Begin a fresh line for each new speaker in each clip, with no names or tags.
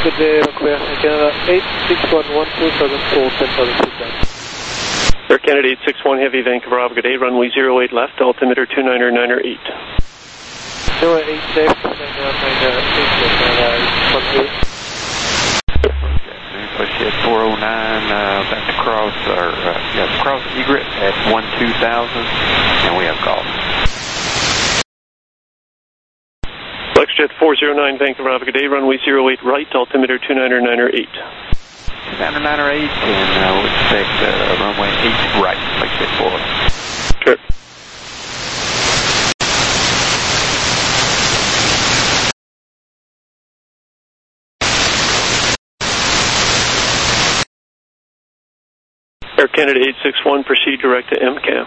good day, clear. Canada 8611274, 10,000 feet down.
Air Canada 861 Heavy, Vancouver, good day, runway 08 left, altimeter 299er8.
08 left, 299er8,
Push 409, back to cross, cross egret at 12,000, and we have call.
Flexjet 409 Vancouver, good day, runway 08 right, altimeter 299er8.
299er8, and we'll expect runway 8 right, Flexjet 4.
Sure. Air Canada 861, proceed direct to MCAM.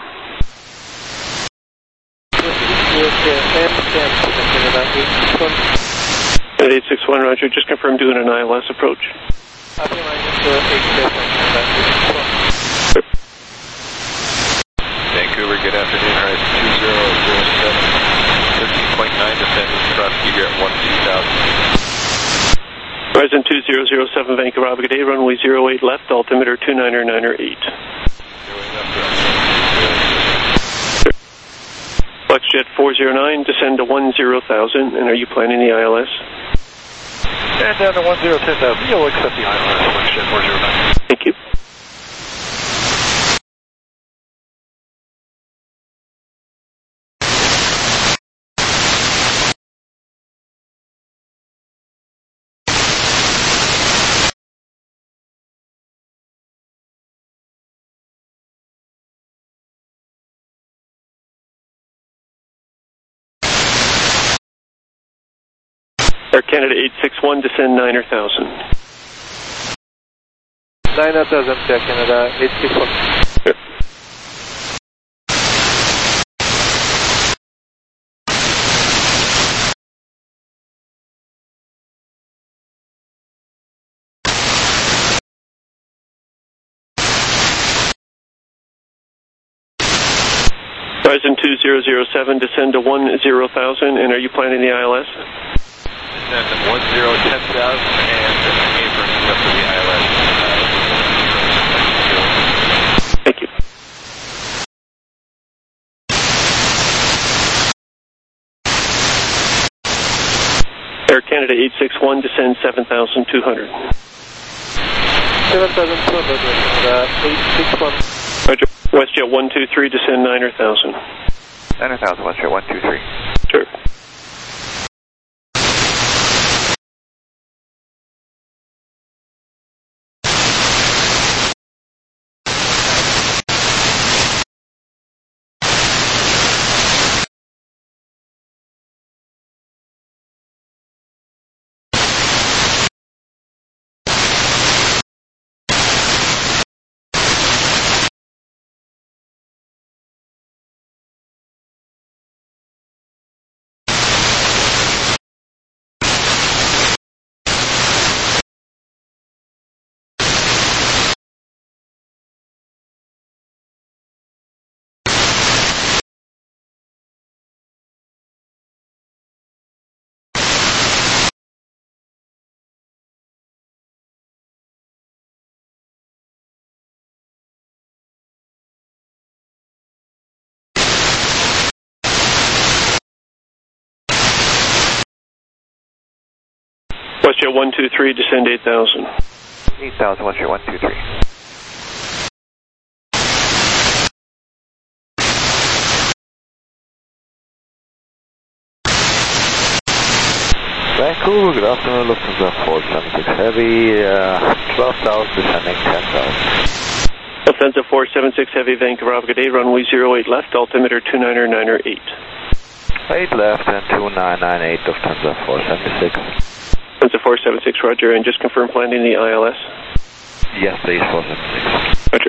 Canada 861, roger, just confirm doing an ILS approach.
Vancouver, good afternoon, RS 2007, 13.9 descending cross egret 12,000.
Horizon 2007 Vancouver, good day, runway 08 left, altimeter 299er8. Flexjet 409, descend to 10,000, and are you planning the ILS?
And down to 10,000, you'll accept the ILS, Flexjet 409.
Thank you. Air Canada 861, descend 9,000.
9,000, Air Canada 861.
Sure. Horizon 2007, descend to 10,000, and are you planning the ILS?
Descend to 10,000 and aim for up to the ILS.
Thank you. Air Canada 861, descend 7,200.
7,200, 861.
Roger. WestJet 123, descend 9,000.
9,000, WestJet 123.
Sure. WestJet 123, descend 8,000.
8,000, WestJet 123. Vancouver, good afternoon, Lufthansa 476 Heavy, 12,000, descending 10,000.
Lufthansa 476 Heavy, Vancouver, good day, runway 08 left, altimeter 299er8.
8 left and 2998, Lufthansa 476.
Lufthansa 476, roger, and just confirm planning the ILS?
Yes, please, 476.
Roger.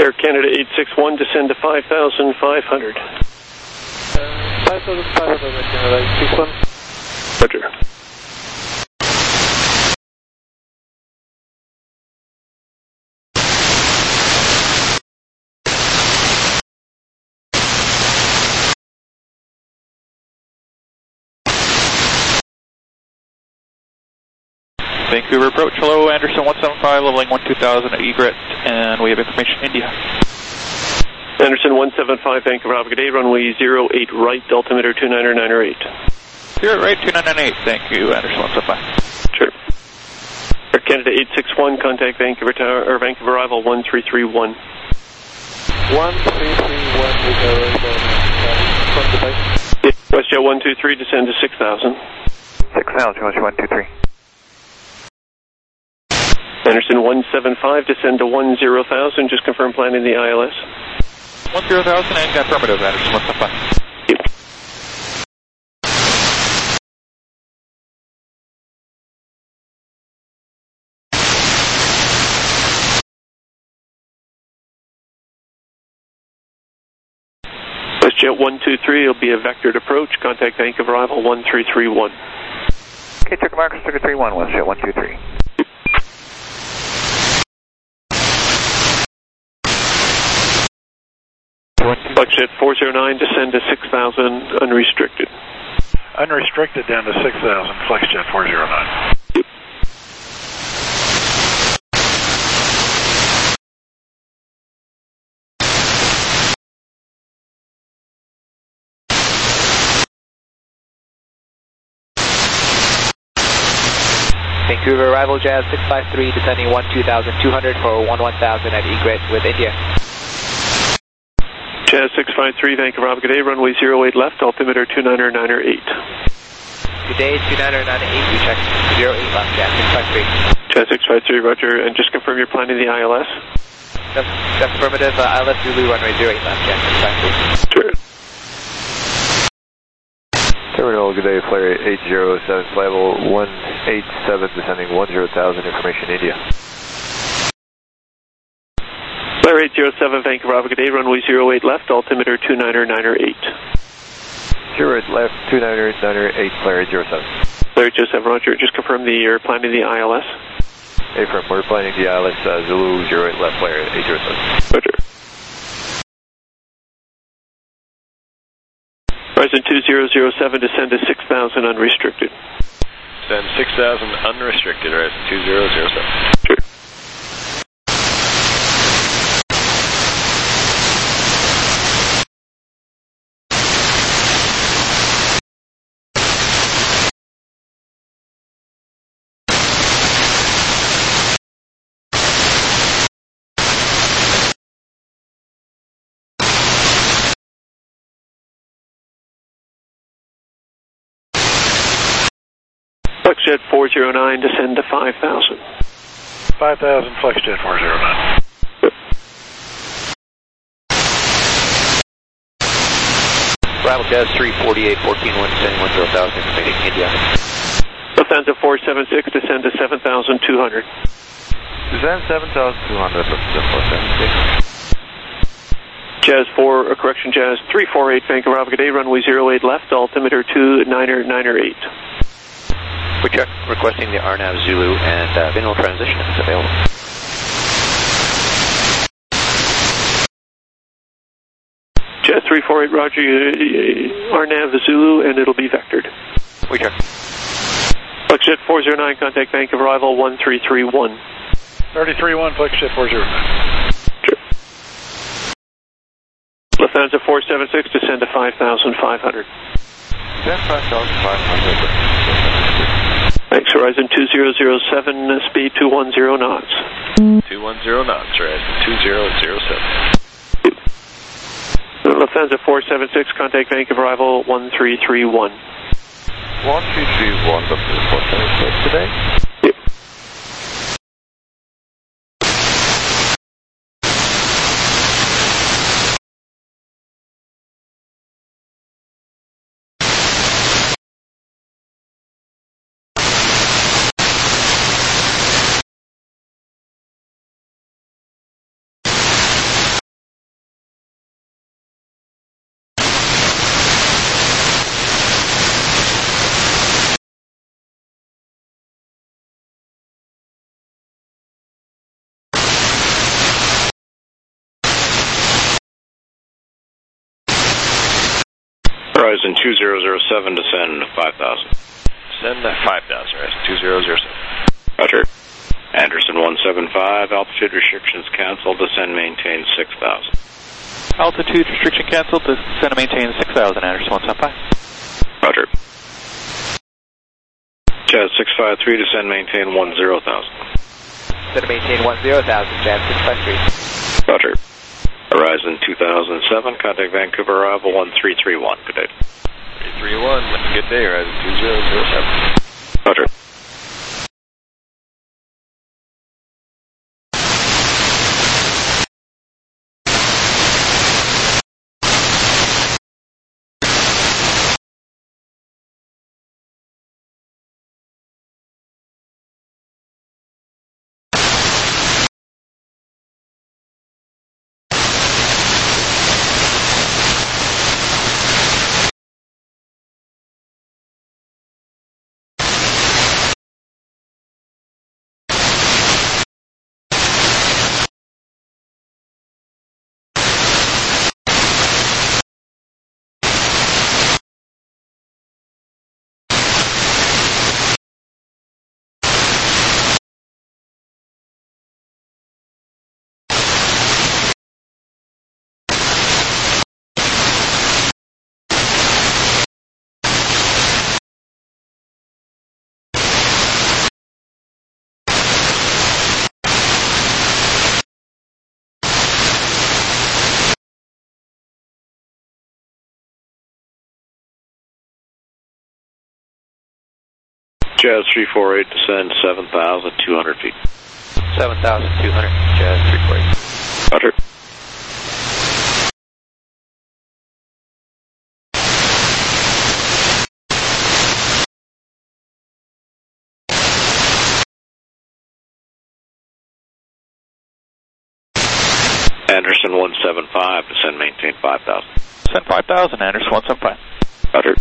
Air Canada 861, descend to 5,500.
5,500, Canada 861.
Roger.
Vancouver approach, hello, Anderson 175, leveling 12000 at egret, and we have information India.
Anderson 175, Vancouver, good day, runway 08 right, altimeter 29908.
0 right, 2998, thank you, Anderson 175.
Sure. Air Canada 861, contact Vancouver Tower, or Vancouver arrival 1331.
1331 with arrival from the base.
WestJet 123, descend to 6,000.
6,000, 123.
Anderson 175, descend to 10,000, just confirm planning the ILS.
10,000 and affirmative, Anderson 175.
WestJet 123 will be a vectored approach, contact Vancouver arrival 1331.
Okay, check Marcus, Circuit 31, WestJet 123.
WestJet 409, descend to 6,000, unrestricted.
Unrestricted down to 6,000, FlexJet 409.
Vancouver arrival Jazz 653, descending 12,200 for 11,000 at egret with India.
Jazz 653, Vancouver, good day, runway 08 left, altimeter 29908.
Good day, 29908, we check 08 left, Jazz 653.
Jazz 653, roger, and just confirm you're planning the ILS.
That's affirmative, ILS Zulu runway 08 left, Jazz 653.
Sure.
Terminal, good day, flare 807, level 187, descending 10,000, information India.
Flare 807, Vancouver, good day, runway 08 left, altimeter 29908.
08 left, 29908, flare 807.
Flare 807, roger, just confirm you're planning the ILS.
Affirm, we're planning the ILS Zulu 08 left, flare 807.
Roger. Horizon 2007, descend to 6,000 unrestricted.
Descend 6,000 unrestricted, Horizon 2007.
Sure. FlexJet 409, descend to 5,000.
5,000, FlexJet 409.
Arrival Jazz 348, 14-1, descending 10,000, information India.
Lufthansa 476, descend to 7,200.
Descend 7,200, Lufthansa 476.
Jazz 348, Vancouver, good day, runway 08 left, altimeter 29908.
We check requesting the RNAV Zulu and visual transition if it's available.
Jazz 348, roger, RNAV Zulu, and it'll be vectored.
We check.
FlexJet 409, contact Vancouver arrival 1331.
331, FlexJet 409.
Sure. Lufthansa 476, descend to 5,500.
Descend 5,500.
Thanks, Horizon 2007, speed 210 knots.
210 knots, Horizon 2007.
Lufthansa 476, contact Vancouver arrival 1331.
1331, Lufthansa 476 today.
Horizon 2007, descend 5,000.
Send that 5,000, Horizon 2007.
Roger. Anderson 175, altitude restrictions canceled, descend maintain 6,000.
Altitude restriction canceled, descend and maintain 6,000, Anderson 175.
Roger. Jazz 653, descend maintain 10,000.
Descend and maintain 10,000, Jazz 653.
Roger. Horizon 2007, contact Vancouver arrival 1331, good day.
331, good day, Horizon 2007.
Roger. Jazz 348, descend 7,200 feet.
7,200, Jazz 348.
Roger. Anderson 175, descend maintain 5,000.
Descend 5,000, Anderson 175.
Roger.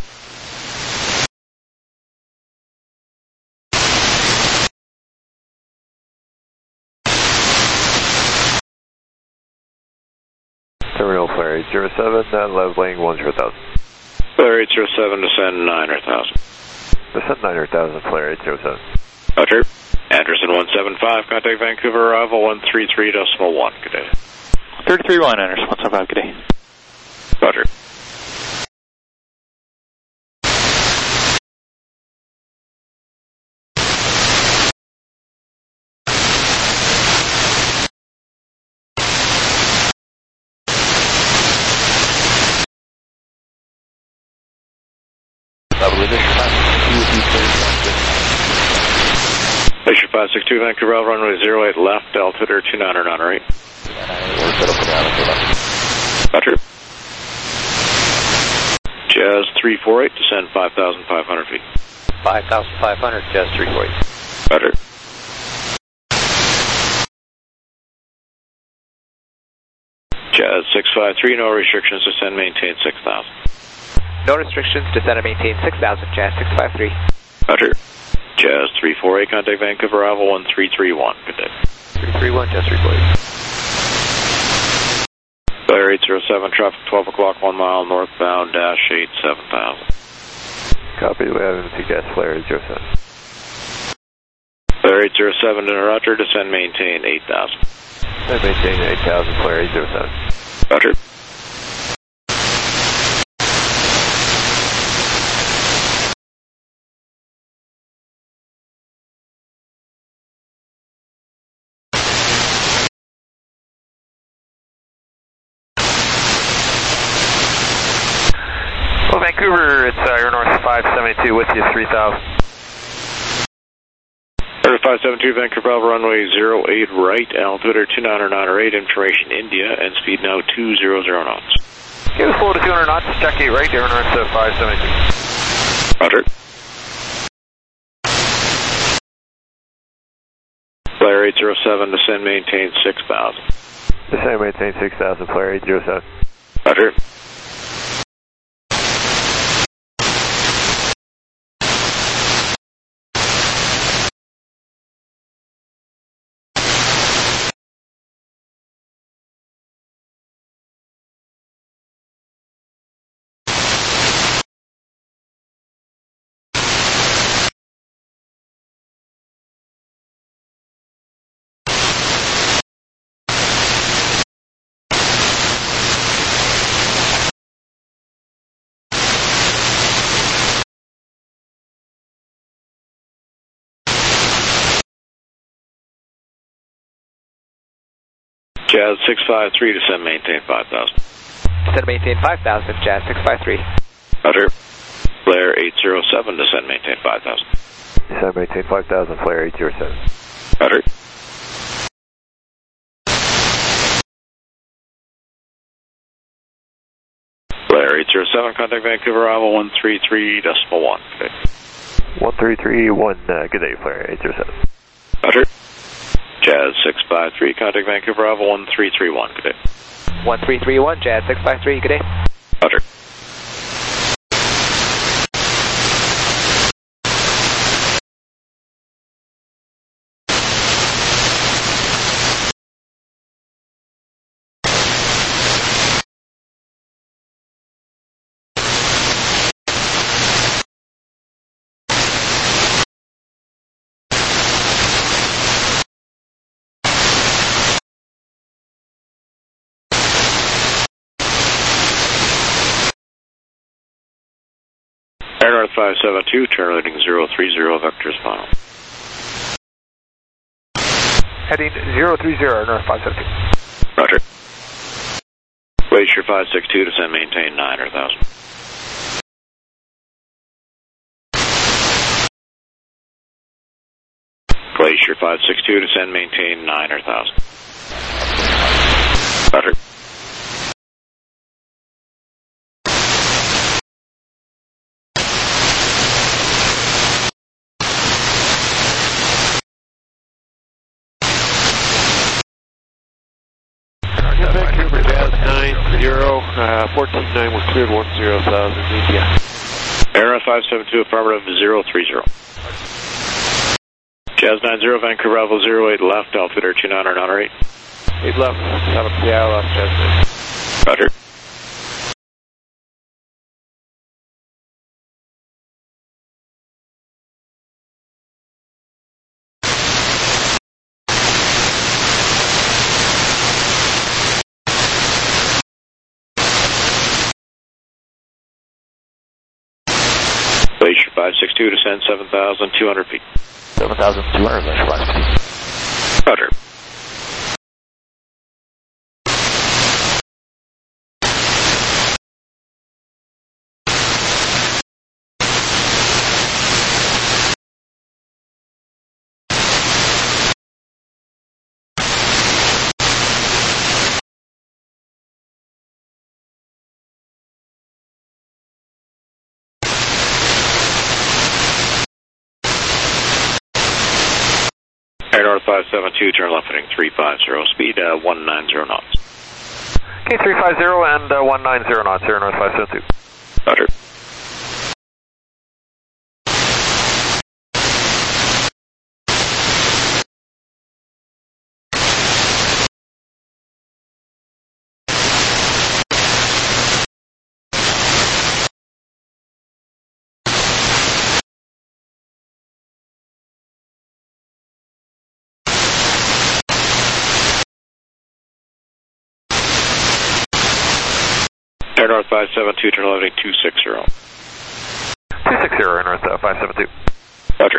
Terminal flare 807, leveling 10,000.
Flare 807, descend 9,000.
Descend 9,000, flare 807.
Roger. Anderson 175, contact Vancouver arrival 133.1, good day.
33-1, Anderson 175, good day.
Roger. Glacier 562, Vancouver, runway 08 left, altimeter 2909 8. Roger. Jazz 348, descend 5,500 feet.
5,500, Jazz 348.
Roger. Jazz 653, no restrictions, descend maintain 6,000.
No restrictions, descend and maintain 6,000, Jazz 653.
Roger. Jazz 348, contact Vancouver, arrival 1331, good day.
331, Jazz 348.
Flare 807, traffic 12 o'clock, 1 mile northbound, dash 8, 7,000.
Copy, we have empty gas flare 807.
Flare 807 to Roger, descend maintain 8,000.
Descend maintain 8,000, flare 807.
Roger.
Well, Vancouver, it's Air North 572 with you, 3,000.
Air 572, Vancouver, runway 08 right, altimeter 2909 information India, and speed now 200 knots.
Give us flow to 200 knots, check 8 right, Air North 572.
Roger. Flare 807, descend maintain 6,000.
Descend maintain 6,000, flare 807.
Roger. Jazz 653, descend, maintain 5,000.
Descend, maintain 5,000, Jazz 653.
Roger. Flare 807, descend, maintain 5,000.
Descend, maintain 5,000, flare 807.
Roger. Flare 807, contact Vancouver, Bravo 133.1. Okay.
1331, good day, flare 807.
Roger. Jazz 653, contact Vancouver, Bravo 1331, good day.
1331, Jazz 653, good day.
Roger. Air North 572, terminating 030, vectors final.
Heading 030, Air North 572.
Roger. Glacier 562, descend, maintain 9,000. Glacier 562, descend, maintain 9,000. Roger.
Vancouver Jazz 90, 14-9, we're cleared 10,000, India.
Air North 572, affirmative 030. Jazz 90, Vancouver Bravo 08 left, altimeter 29 8.
8 left, 7 PI left, Jazz 9.
Roger. Glacier 562, descend 7,200 feet.
7,200, mesh 5.
Roger. Air North 572, turn left heading 350, speed 190 knots.
Okay, 350 and 190 knots, Air North 572.
Roger. Air North 572, turn left heading 260.
260, Air North 572.
Roger.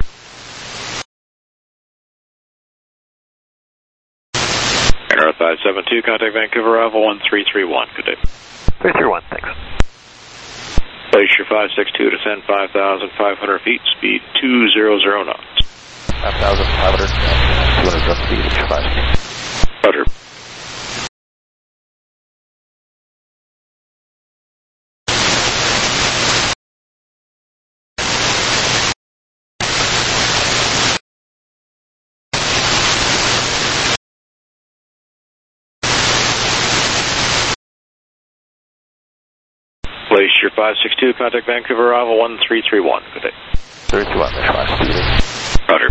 Air North 572, contact Vancouver Bravo 1331, good day.
331, thanks.
Glacier 562, descend 5,500 feet, speed 200 knots.
5,500, 200 feet, 5.
Roger. Glacier 562, contact Vancouver Bravo 1331, good day.
321, mesh 5.
Roger.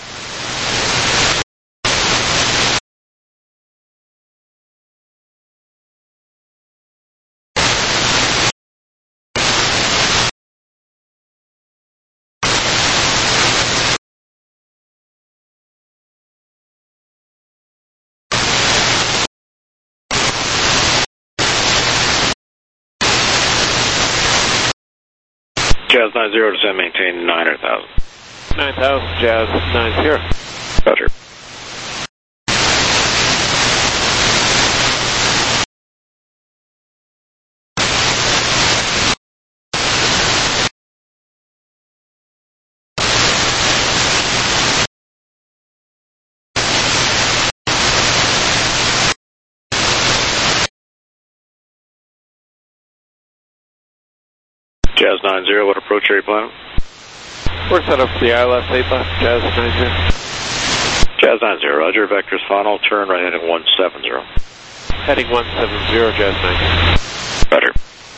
Jazz 90, descend, maintain 9,000.
9,000, Jazz 90.
Roger. Jazz 90, what approach are you planning?
We're set up for the ILS 8 left, Jazz 90.
Jazz 90, roger, vector's final, turn right heading 170.
Heading 170, Jazz 90.
Roger.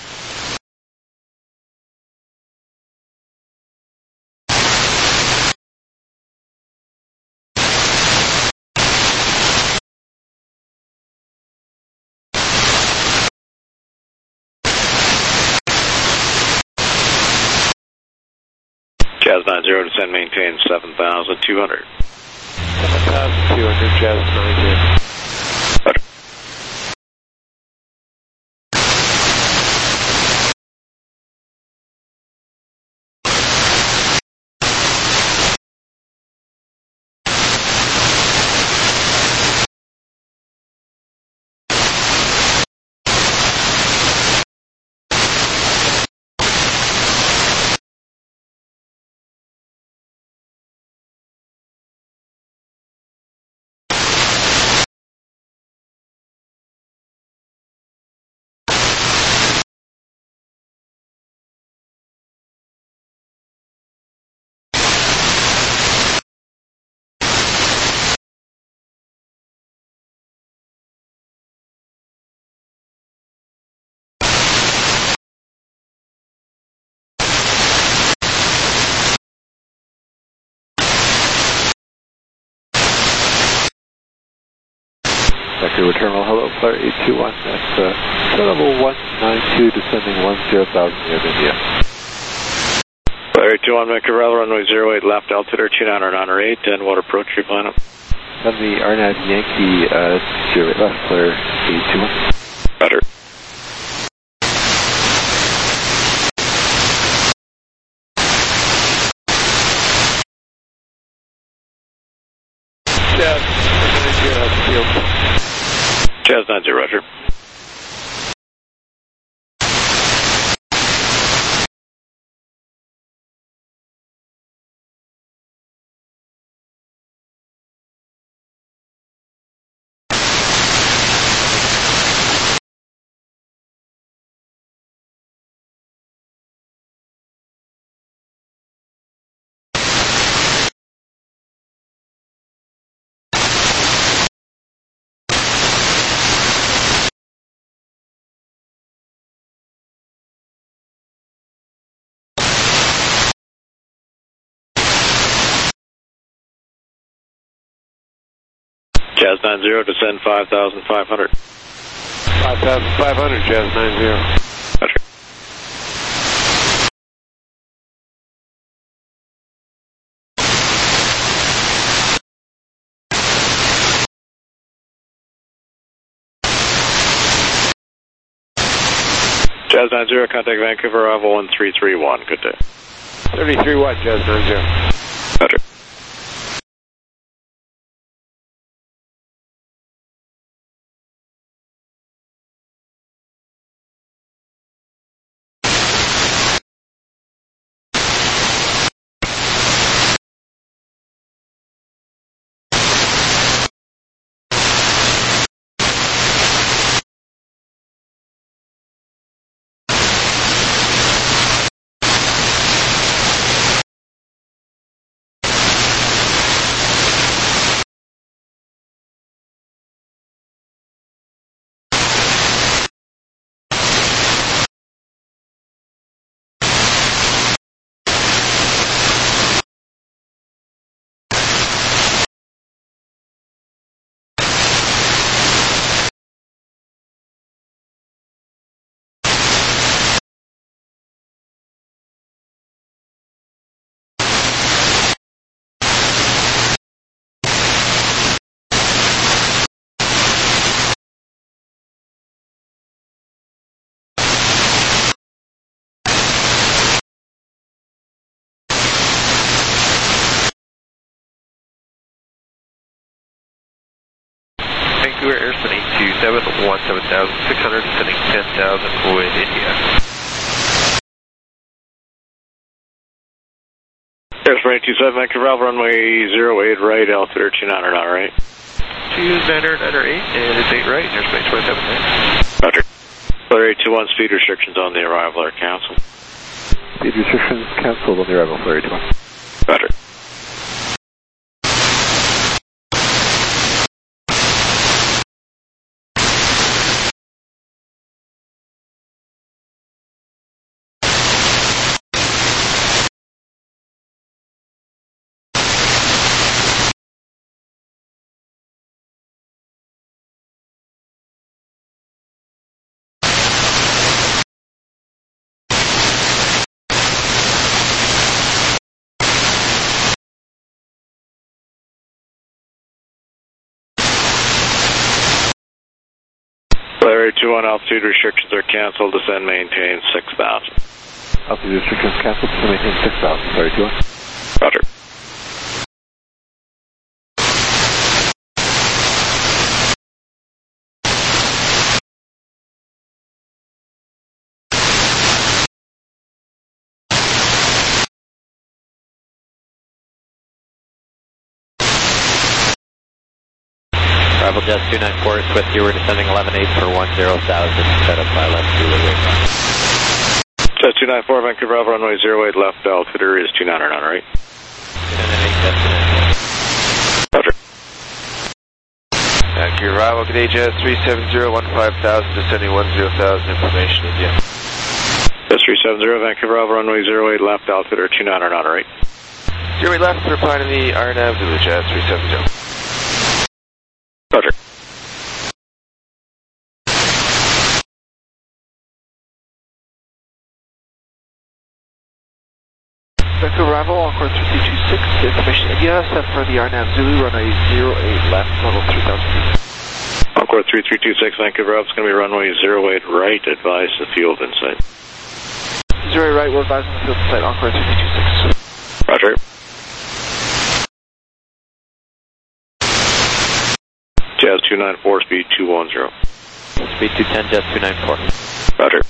Jazz 90, descend, maintain 7,200.
7,200, Jazz 90.
Roger.
Vancouver Terminal, hello, Flare 821, that's set level 192, descending 10,000 near India.
Flare 821, Vancouver, runway 08, left, altitude 2998, and what approach are you planning?
On the RNAV Yankee 08 left, Flare 821.
Roger.
Jazz 90, field.
Jazz 90, roger. Jazz 90, descend 5,500.
5,500, Jazz 90.
Roger. Jazz 90, contact Vancouver, arrival 1331, good day.
33-1, Jazz 90.
Roger.
Vancouver Airspin 827, 17,600, descending 10,000 with India.
Airspin 827, Vancouver, runway 08, right, altitude 2998.
2998, and it's 8 right, airspace 27
Roger. Flare 821, speed restrictions on the arrival are canceled.
Speed restrictions canceled on the arrival for Area 21.
Roger. Area 21 altitude restrictions are canceled. Descend maintain 6,000.
Altitude restrictions canceled. Descend maintain 6,000. Area 21.
Roger.
Arrival Jazz 294 is with you. We're descending 11.8 for 10,000. Set up by left Zulu waypoint.
Jazz 294, Vancouver Alpha runway 08 left, altimeter is 299, right?
298,
Roger.
Vancouver Arrival, good day, Jazz 370, 15,000, descending 10,000, information India.
Jazz 370, Vancouver Alpha runway 08 left, altimeter 299, right?
08 left, replying to the RNAV Zulu, Jazz 370.
Roger.
Vancouver Arrival, Encore 3326, information India, set for the RNAV Zulu, runway 08 left, level 3,000 feet.
Encore 3326, Vancouver Alpha is going to be runway 08 right, advise the field inside.
08 right, we'll advise on the field inside, Encore 3326.
Roger. Jazz 294, speed 210.
Speed 210, Jazz 294.
Roger.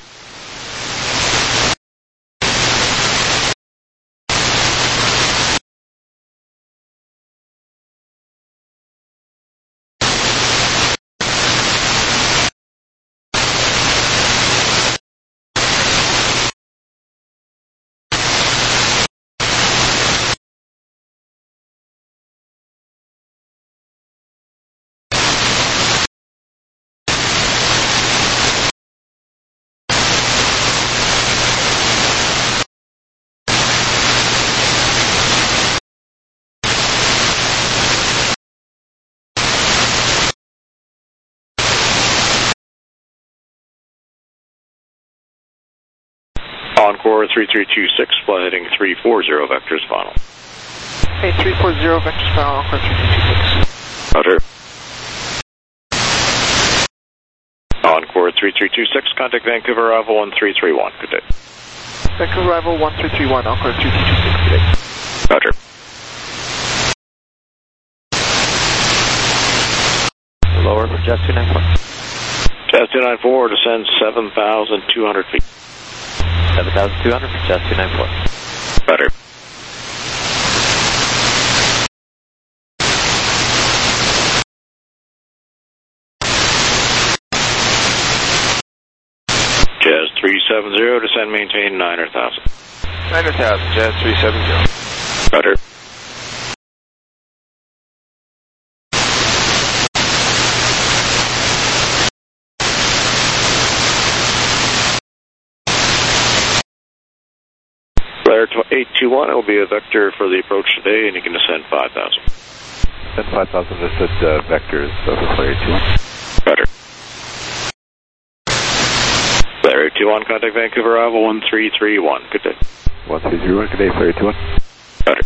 Encore 3326, flight heading 340, vectors final.
Hey, 340, vectors final, Encore 3326.
Roger. Encore 3326, contact Vancouver Arrival 1331, good day.
Vancouver Arrival 1331, Encore 3326, good day.
Roger.
Lower for Jazz 294.
Jazz 294, descend 7,200 feet.
7,200 for Jazz 294.
Roger. Jazz 370, descend maintain 9,000.
9,000, Jazz 370.
Roger. Flare 821, it will be a vector for the approach today, and you can descend 5,000.
Descend 5,000, listed vectors for Flare 821.
Roger. Flare 821, contact Vancouver Arrival 1331, good day.
1331, good day, Flare 821.
Roger.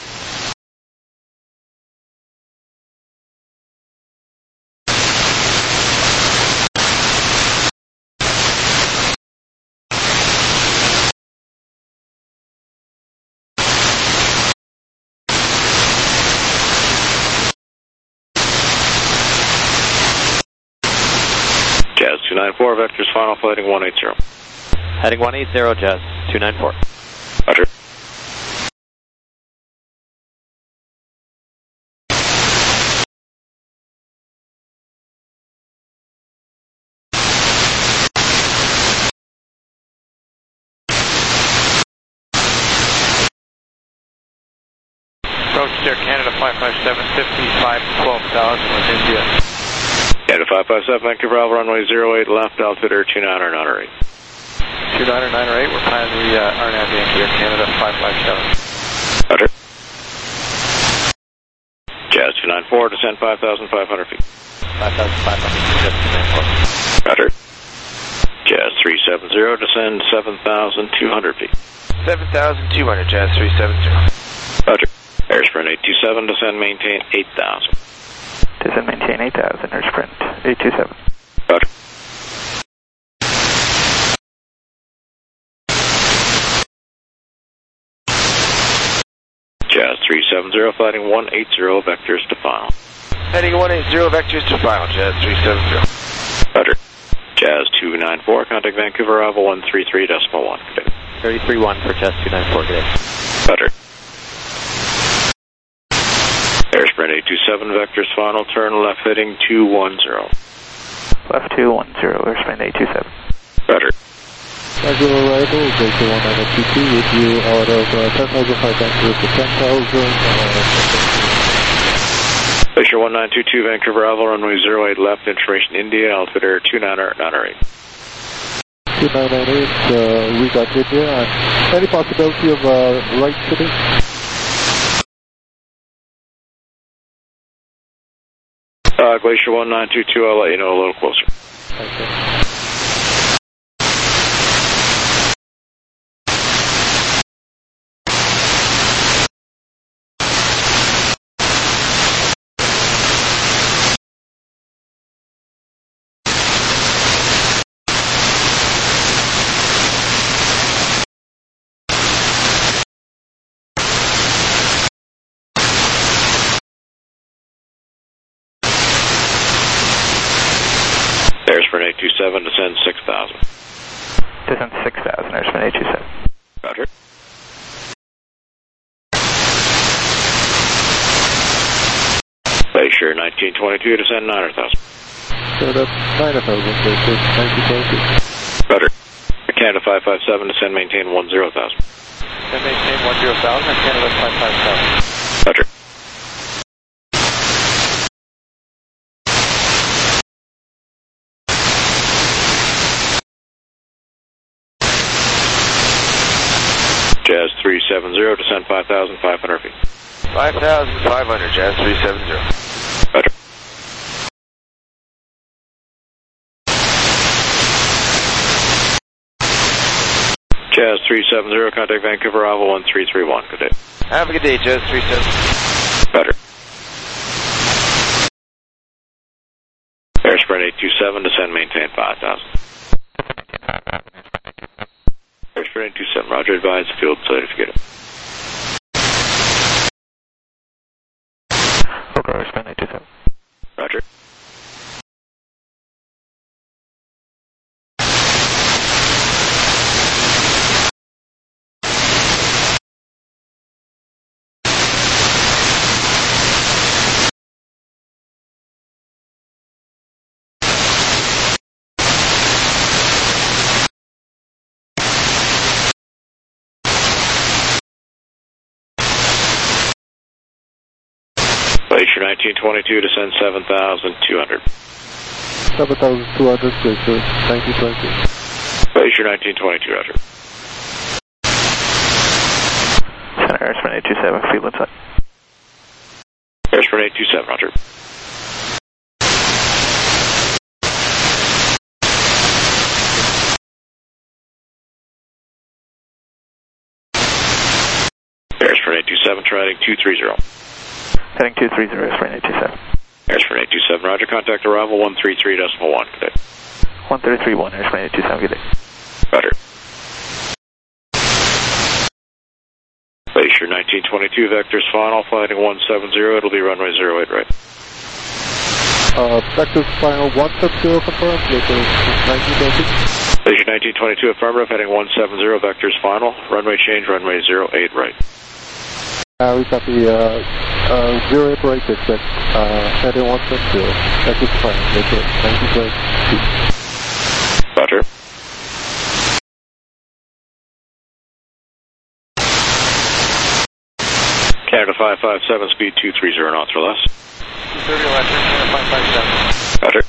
Jazz 294, vectors final, flighting 180.
Heading 180, Jazz 294.
Roger.
approach Air Canada 557, 55 12,000 with India.
Canada 557, Vancouver Bravo, runway 08 left, altimeter 2998.
2998, we're planning the RNAV Yankee Air Canada 557.
Roger. Jazz 294, descend 5,500 feet.
5,500, Jazz 294.
Roger. Jazz 370, descend 7,200 feet.
7,200, Jazz 370.
Roger. Airsprint 827, descend maintain 8,000.
Descend maintain 8,000, Airsprint 827.
Roger. Jazz 370, flighting 180, vectors to final.
Heading 180, vectors to final, Jazz 370.
Roger. Jazz 294, contact Vancouver, Bravo 133.1. Good day.
33-1 for Jazz 294, good day.
Roger. Airsprint 827, vectors final, turn left heading 210.
Left 210, Airsprint 827.
Roger.
Casual arrival, Delta 1922 with you out of 10,500 to 10,000.
Glacier 1922, Vancouver, Bravo, runway 08 left, information India, altimeter 2998.
2998, we got India. Any possibility of right sitting?
Glacier 1922, I'll let you know a little closer.
Okay.
Airsprint 827, descend 6,000.
Descend 6,000, Airsprint 827.
Roger. Glacier 1922, descend 9,000.
So that's 9,000, Glacier 1922.
Roger. Canada 557, descend maintain 10,000.
Descend maintain 10,000, Canada 557.
Roger. Jazz 370, descend 5,500 feet.
5,500, Jazz 370.
Roger. Jazz 370, contact Vancouver, Bravo 1331. Good day.
Have a good day, Jazz 370.
Roger. Airsprint 827, descend maintain 5,000. Airsprint 827, roger, advise, field site if you get it.
Okay, Airsprint 827.
Roger. Glacier 1922, descend 7,200.
7,200, Glacier 1920.
Glacier 1922, roger.
Center Airsprint 827, field inside.
Airsprint 827, roger. Airsprint 827, trailing 230.
Heading 230, Airsprint 827.
Airsprint 827, roger, contact arrival 133.1, good day.
1331, Airsprint 827, good day.
Roger. Glacier 1922, vectors final, flighting 170, it'll be runway 08 right.
Vectors final 170 confirmed, Glacier 1920.
Glacier 1922, affirmative, heading 170, vectors final, runway change, runway 08 right.
We got the 08 right exit, heading 170, vectors final, Glacier 1922.
Roger. Canada 557, speed 230 knots or less.
230 left, Canada 557.
Roger.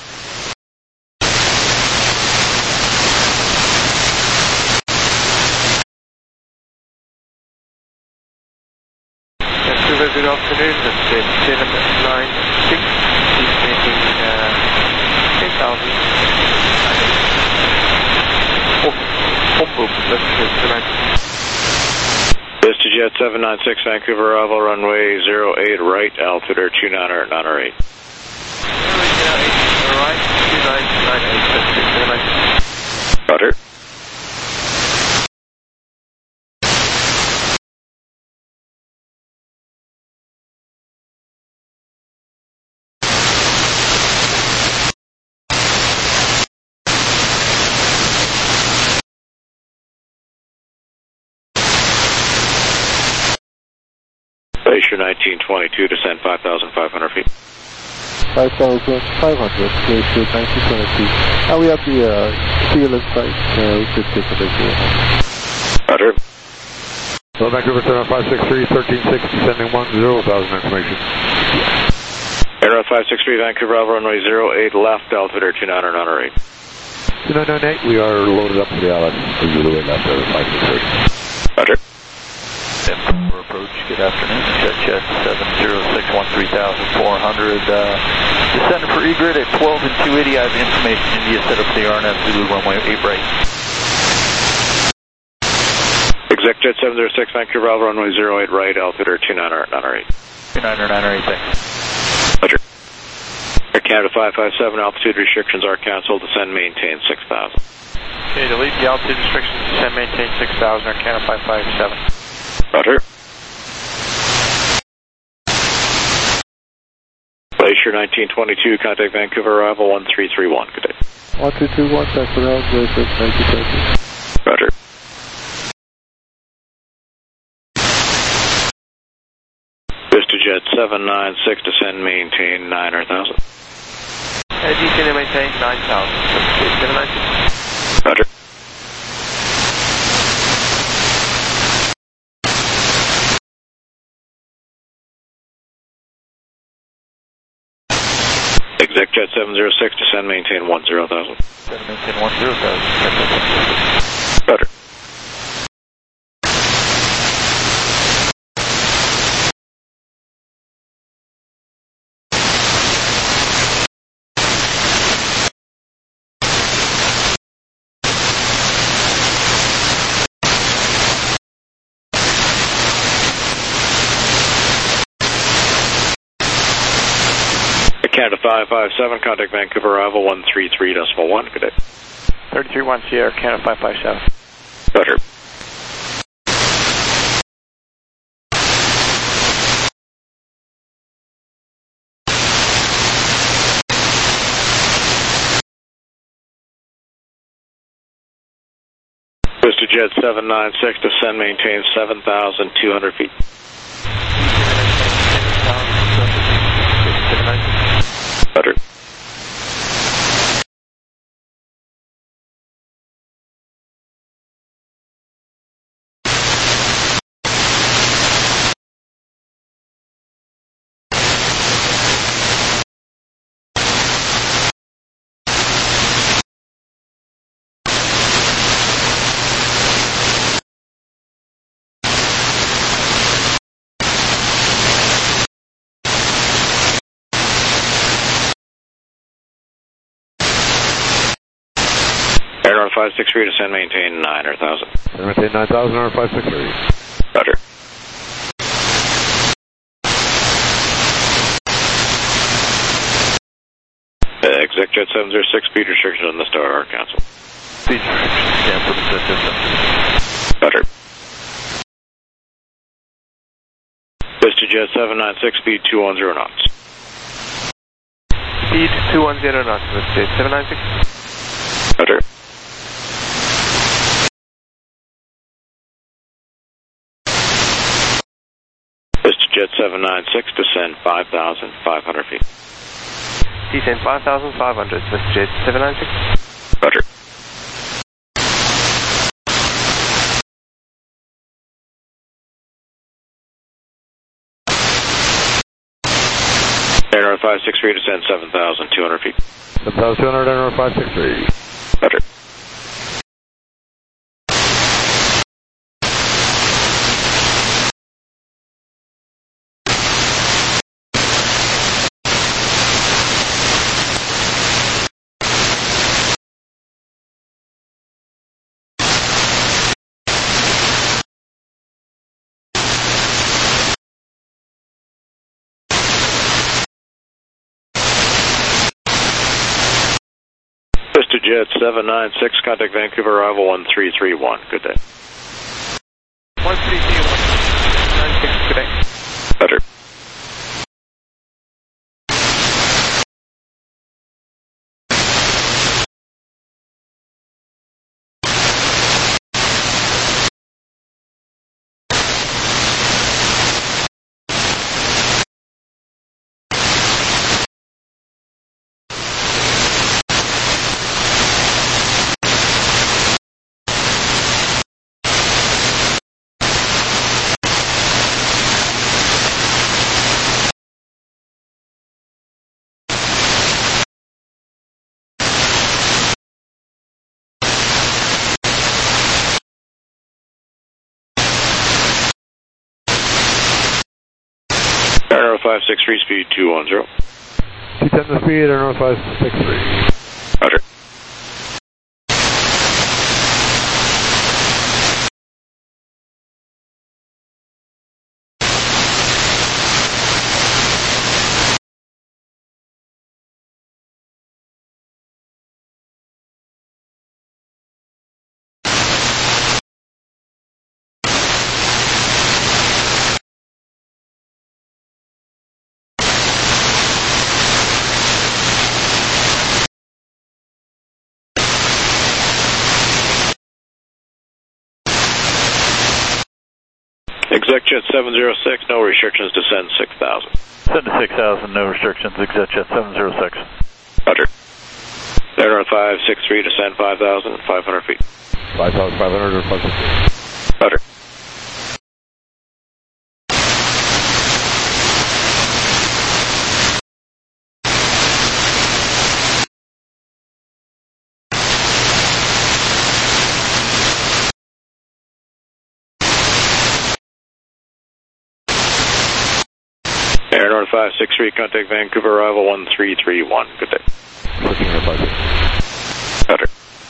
Good afternoon, that's 796, he's making 10,000.
VistaJet 796, Vancouver arrival, runway 08 right, altitude 2998.
Right, 2998,
Roger. Glacier 1922, descend 5,500 feet.
5,500, Glacier 1922. Now we have the seal in sight, we should take a visual.
Roger.
So Vancouver 7563, 136, descending 10,000 information.
Air 563, Vancouver Alpha, runway 08 left, altitude 2998.
2998, we are loaded up to the LS for Zulu 8 left, 563.
Roger.
Denver approach, good afternoon. Jet 706-13,400. Descending for egret at 12 and 280. I have information India set up for the RNF Zulu runway 8 right.
Executive Jet 706, Vancouver Alpha, runway 08 right, altitude 2998.
2998, thanks.
Roger. Air Canada 557, altitude restrictions are canceled. Descend, maintain 6,000.
Okay, delete the altitude restrictions, descend, maintain 6,000, Air Canada 557.
Roger. Glacier 1922, contact Vancouver arrival 1331. Good day.
1221, thanks for the help, Glacier 1922.
Roger. VistaJet 796, descend, maintain 9,000.
Descend and maintain 9,000. 796.
Roger. Executive Jet 706, descend, maintain 10,000.
Descend, maintain 10,000.
Roger. Canada 557, contact Vancouver arrival 133.1. Good day.
331 Sierra, Canada 557.
Roger. VistaJet 796, descend, maintain 7,200 feet. Roger. Air 563, descend, maintain 9,000.
Maintain 9,000, Air 563.
Roger. Executive Jet 706, speed restrictions on the Star are canceled.
Speed restrictions canceled in the system.
Roger. VistaJet 796, speed 210 knots.
Speed 210 knots, VistaJet 796.
Roger. VistaJet 796, descend 5,500 feet.
Descend 5,500, VistaJet 796.
Roger. Air North 563, descend 7,200 feet.
7,200, Air North 563.
Roger. Jet 796, contact Vancouver, arrival 1331. Good day.
1331, good day.
Roger. Air North 563, speed 210.
210 the speed, Air North 563.
Roger. ExecJet 706, no restrictions, descend 6,000.
Send to 6,000, no restrictions, ExecJet 706.
Roger. Air North 563, descend 5,500 feet.
5,500 or 563.
Roger. Air North 563, contact Vancouver, arrival 1331. Good day.
Looking at 563.
Roger.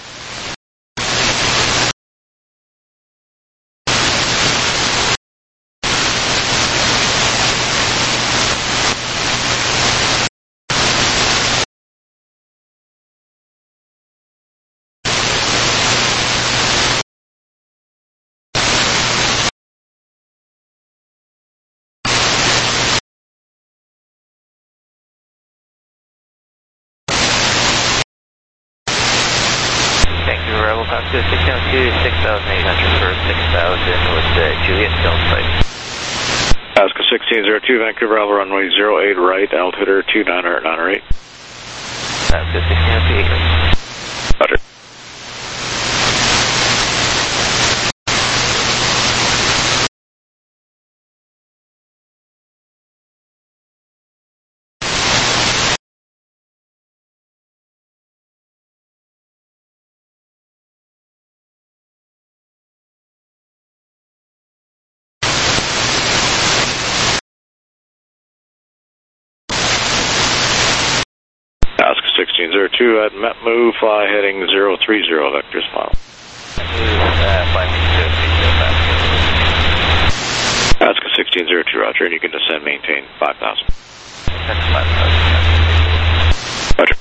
Arrival Fox 602, 6,800 for 6,000 with Juliet Stone Flight.
Alaska 1602, Vancouver, Alpha runway 08 right, altimeter 2908.
Alaska 1602,
Roger. Alaska 1602 at METMU, fly heading 030 vector smile. Alaska 1602, roger, and you can descend, maintain 5,000. Roger.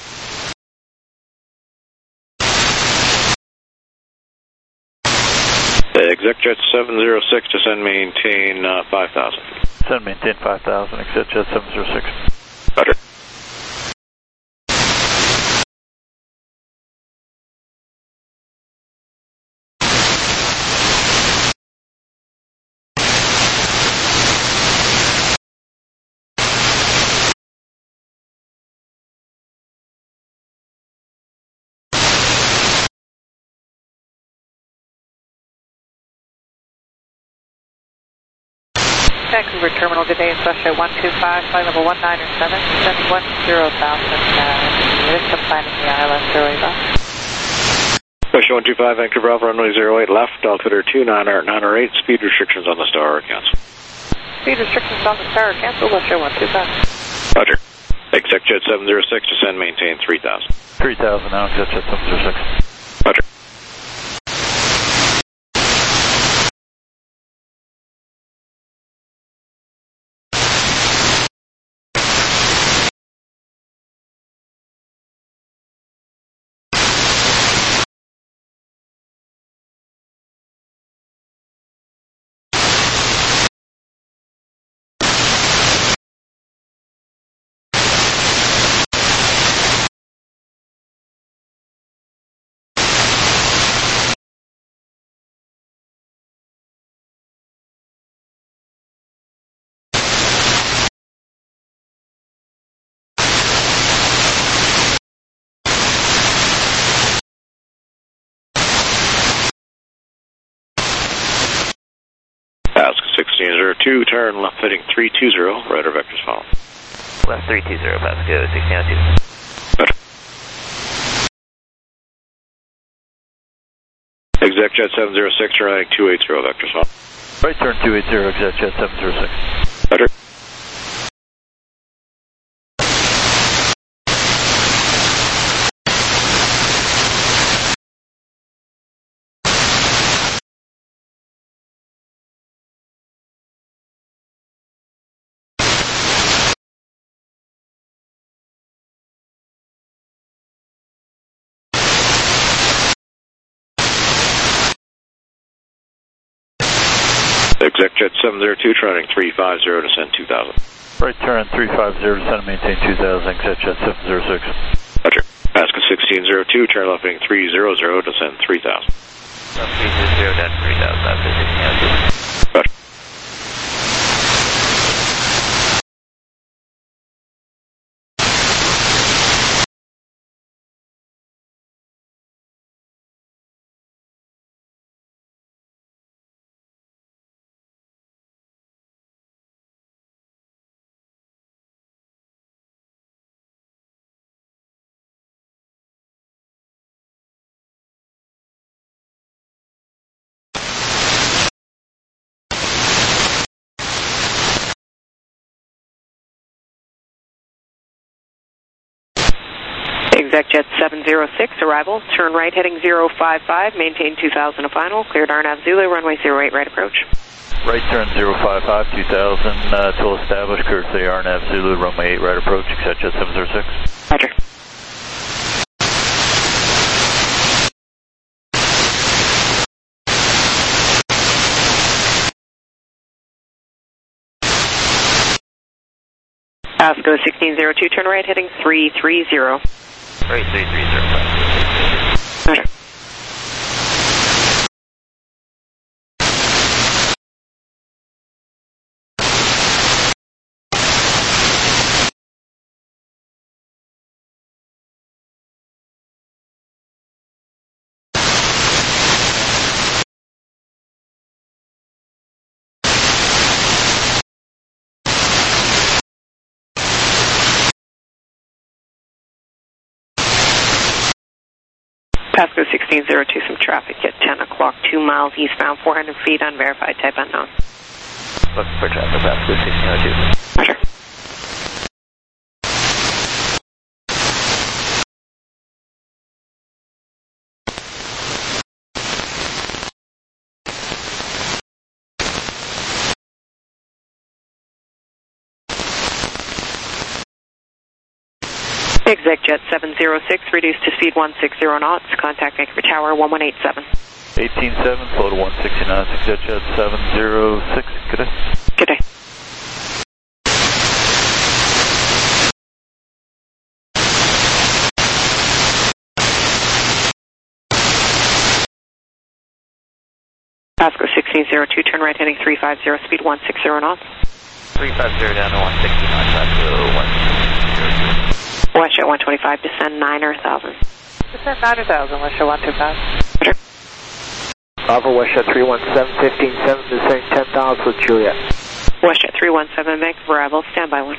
ExecJet 706, descend, maintain 5,000.
Descend, maintain 5,000, ExecJet 706.
Roger.
Vancouver Terminal, good day, it's Westjet 125, flight level 197, descending 10,000, some planning the ILS 08 left.
Westjet 125, Vancouver Alpha, runway 08 left, altimeter 2908, speed restrictions on the Star are canceled.
Speed restrictions on the Star are canceled, Westjet 125.
Roger. ExecJet 706, descend, maintain 3,000.
3,000 now, ExecJet 706.
Roger. Ask 1602, turn left heading 320, radar vectors follow.
Left 320, Pasco 1602.
Roger. ExecJet 706, turn heading 280, vectors follow.
Right turn 280, ExecJet 706.
Roger. ExecJet 702, turning 350, descend 2,000.
Right turn 350, descend, maintain 2,000, ExecJet 706.
Roger. Alaska 1602, turn left heading 300, descend 3,000.
Left 300, down 3,000, after 1602.
Roger.
ExecJet 706, arrival, turn right heading 055, maintain 2000 a final, cleared RNAV Zulu, runway 08 right approach.
Right turn 055, 2000, till established, courtesy RNAV Zulu, runway 8 right approach, ExecJet 706.
Roger. Pasco 1602, turn right heading 330.
Right 330.
Roger. Pasco 1602, some traffic at 10 o'clock, 2 miles eastbound, 400 feet, unverified, type unknown.
Looking for traffic, Pasco 1602.
Roger. ExecJet 706, reduced to speed 160 knots, contact Vancouver Tower 1187.
187, flow to 160 knots, ExecJet 706, good day.
Good day. Pasco 1602, turn right heading 350, speed 160 knots.
350 down to 160 knots, Pasco 102.
Westjet 125, descend 9,000. Descend 9,000, Westjet 125. Roger.
Alpha Westjet 317, 15-7, descending 10,000 with Juliet.
WestJet 317, Vancouver arrival, standby 1.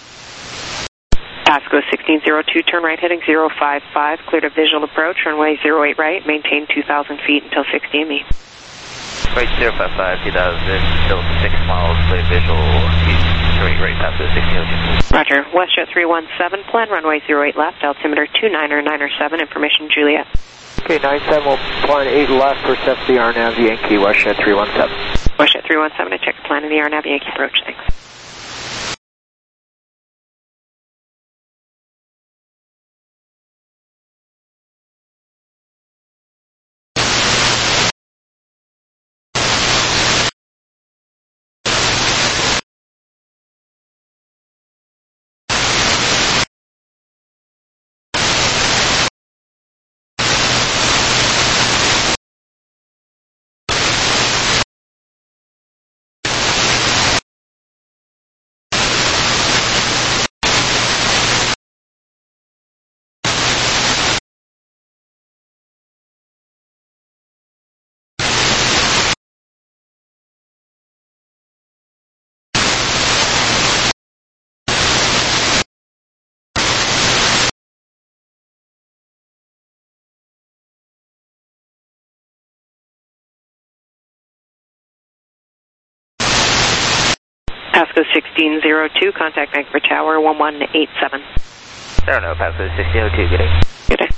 Pasco 1602, turn right heading 055, clear to visual approach, runway 08 right, maintain 2,000 feet until 60 ME.
Right 055, 2000, still 6 miles, clear visual, 08 right, Pasco 1602.
Roger, WestJet 317, plan runway 08 left, altimeter 29907, information Juliet.
Okay, 97 will plan 8 left for the RNAV Yankee, WestJet 317.
WestJet 317, I check the plan in the RNAV Yankee approach, thanks. Pasco 1602, contact Vancouver Tower 1187.
There no, Pasco 1602, good day.
Good day.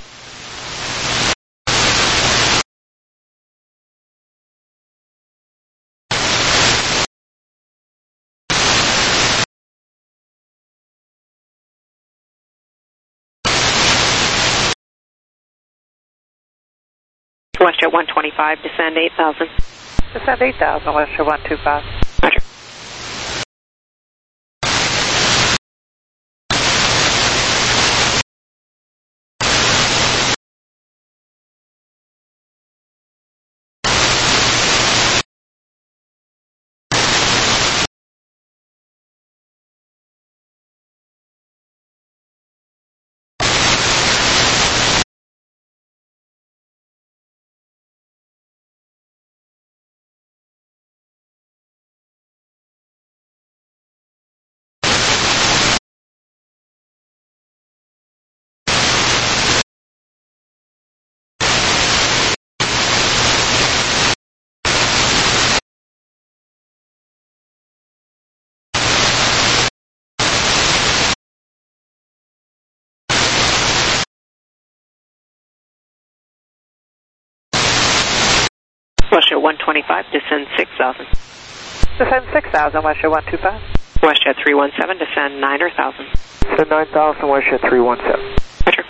WestJet 125, descend 8,000.
Descend 8,000, WestJet 125.
Roger. WestJet 125, descend 6,000.
Descend 6,000, WestJet 125.
WestJet 317, descend 9,000.
Descend 9,000, WestJet 317.
Roger.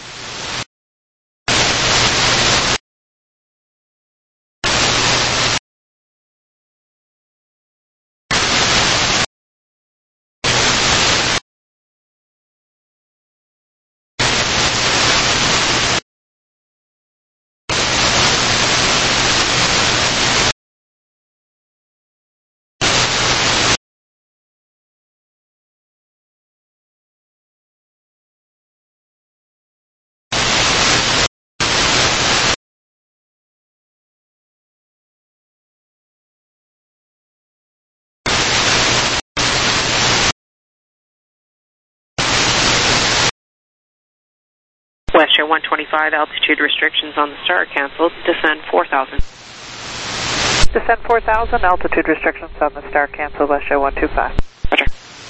WestJet 125, altitude restrictions on the star canceled, descend 4,000.
Descend 4,000, altitude restrictions on the star canceled, WestJet 125.
Roger.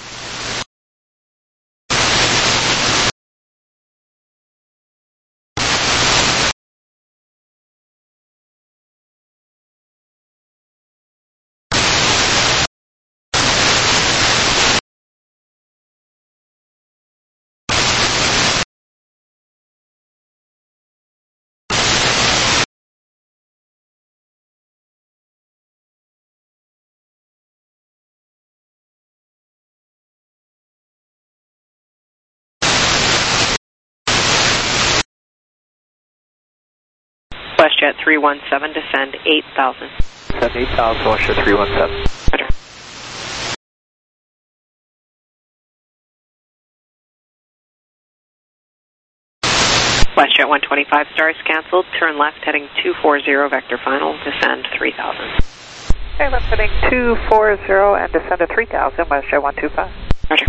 WestJet 317, descend 8,000.
Descend 8,000, WestJet 317.
Roger. WestJet 125, stars canceled, turn left heading 240, vector final, descend 3,000.
Okay, left heading 240 and descend to 3000, WestJet 125.
Roger.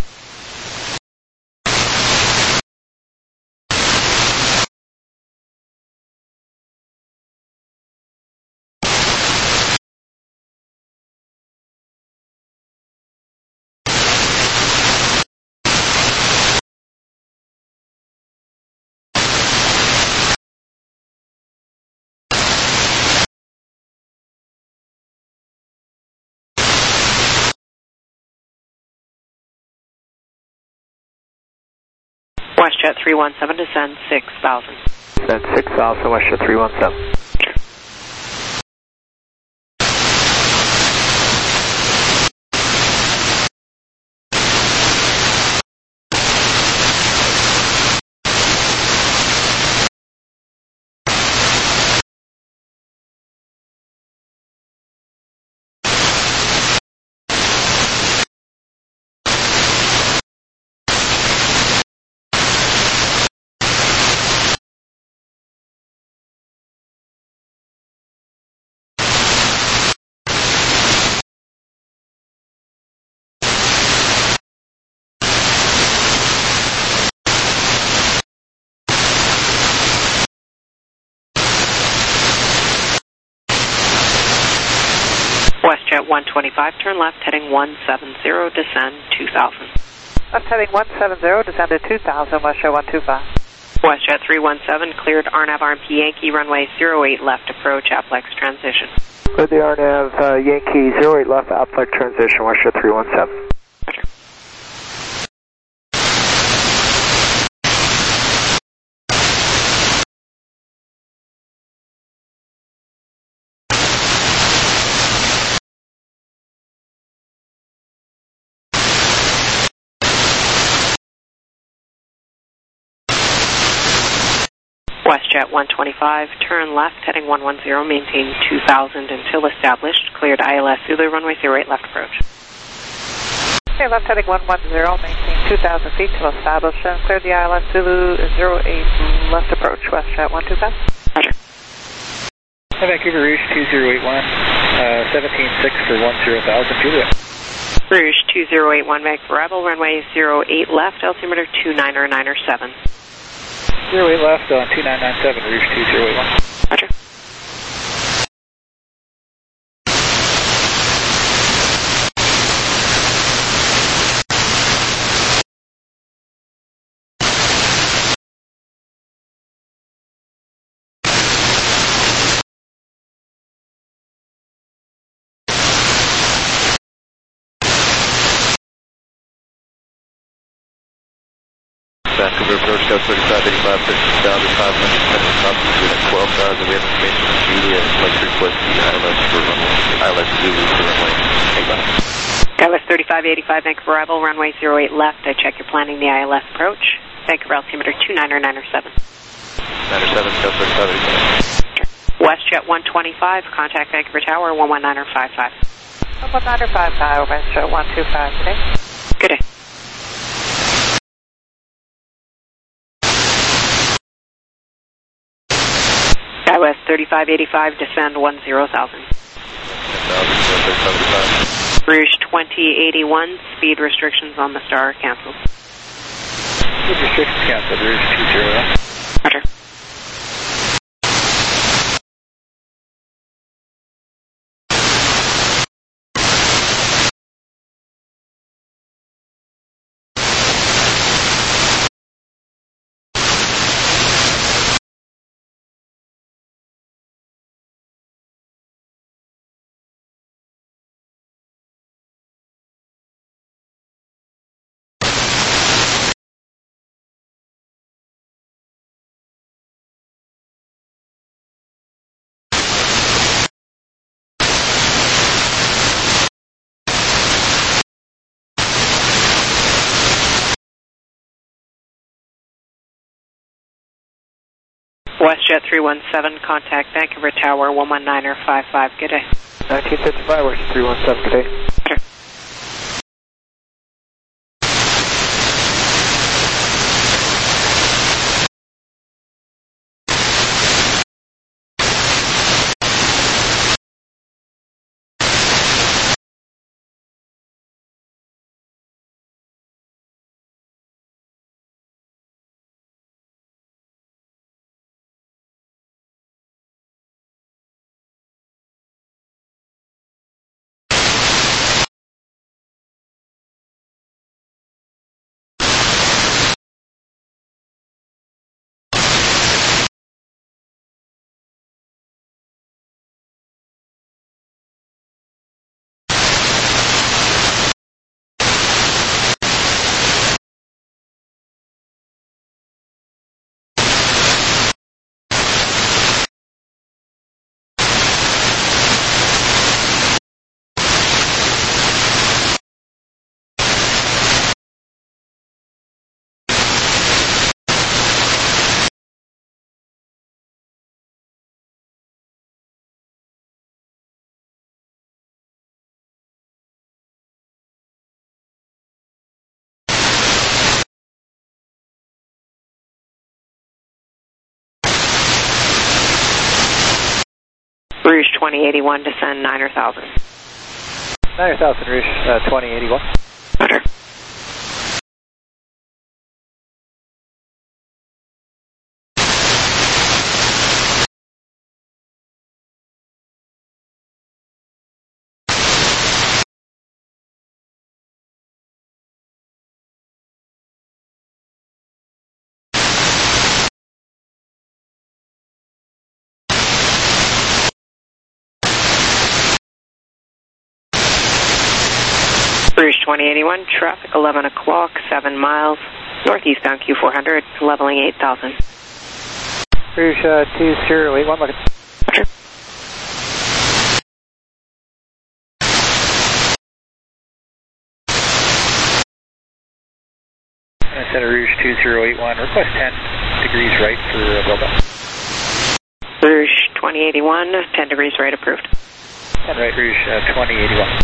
WestJet 317, descend 6000.
Descend 6000, WestJet 317.
WestJet 125, turn left, heading 170, descend 2000.
Left heading 170, descend to 2000, WestJet 125.
WestJet 317, cleared RNAV RMP Yankee, runway 08 left, approach, Aplex transition.
Cleared the RNAV Yankee 08 left, Aplex transition, WestJet 317.
Roger. WestJet 125, turn left, heading 110, maintain 2000 until established. Cleared ILS Zulu, runway 08 left approach.
Okay, left heading 110, maintain 2000 feet till established. Cleared the ILS Zulu 08 left approach, WestJet 125.
Roger.
Vancouver Rouge 2081, 17.6 for 10,000, Juliet.
Rouge 2081, Vancouver arrival, runway 08 left, altimeter 2997.
08 left on 2997, Rouge 2081.
Roger.
Vancouver approach, South 3585, 15,500, heading top speed at 12,000. We have information from Juliet, flight request the ILS for runway, ILS Zulu for runway 8 left.
ILS 3585, Vancouver arrival, runway 08 left. I check you're planning the ILS approach. Vancouver altimeter 2997.
97, South 3585.
WestJet 125, contact Vancouver Tower 11955.
11955, WestJet 125 today.
Good day. ILS 3585, descend 10,000. Rouge 2081, speed restrictions on the Star canceled.
Speed restrictions canceled, Rouge 20.
Roger. WestJet 317, contact Vancouver Tower 11955. Good day.
1955, WestJet 317, good day.
Sure. Rouge 2081, descend 9,000.
9,000, Rouge 2081.
Roger. Rouge 2081, traffic 11 o'clock, 7 miles, northeastbound Q400, leveling 8,000.
Rouge 2081, looking.
Roger.
Center Rouge 2081, request 10 degrees right for Bilbao.
Rouge 2081, 10 degrees right approved.
10 right, Rouge 2081.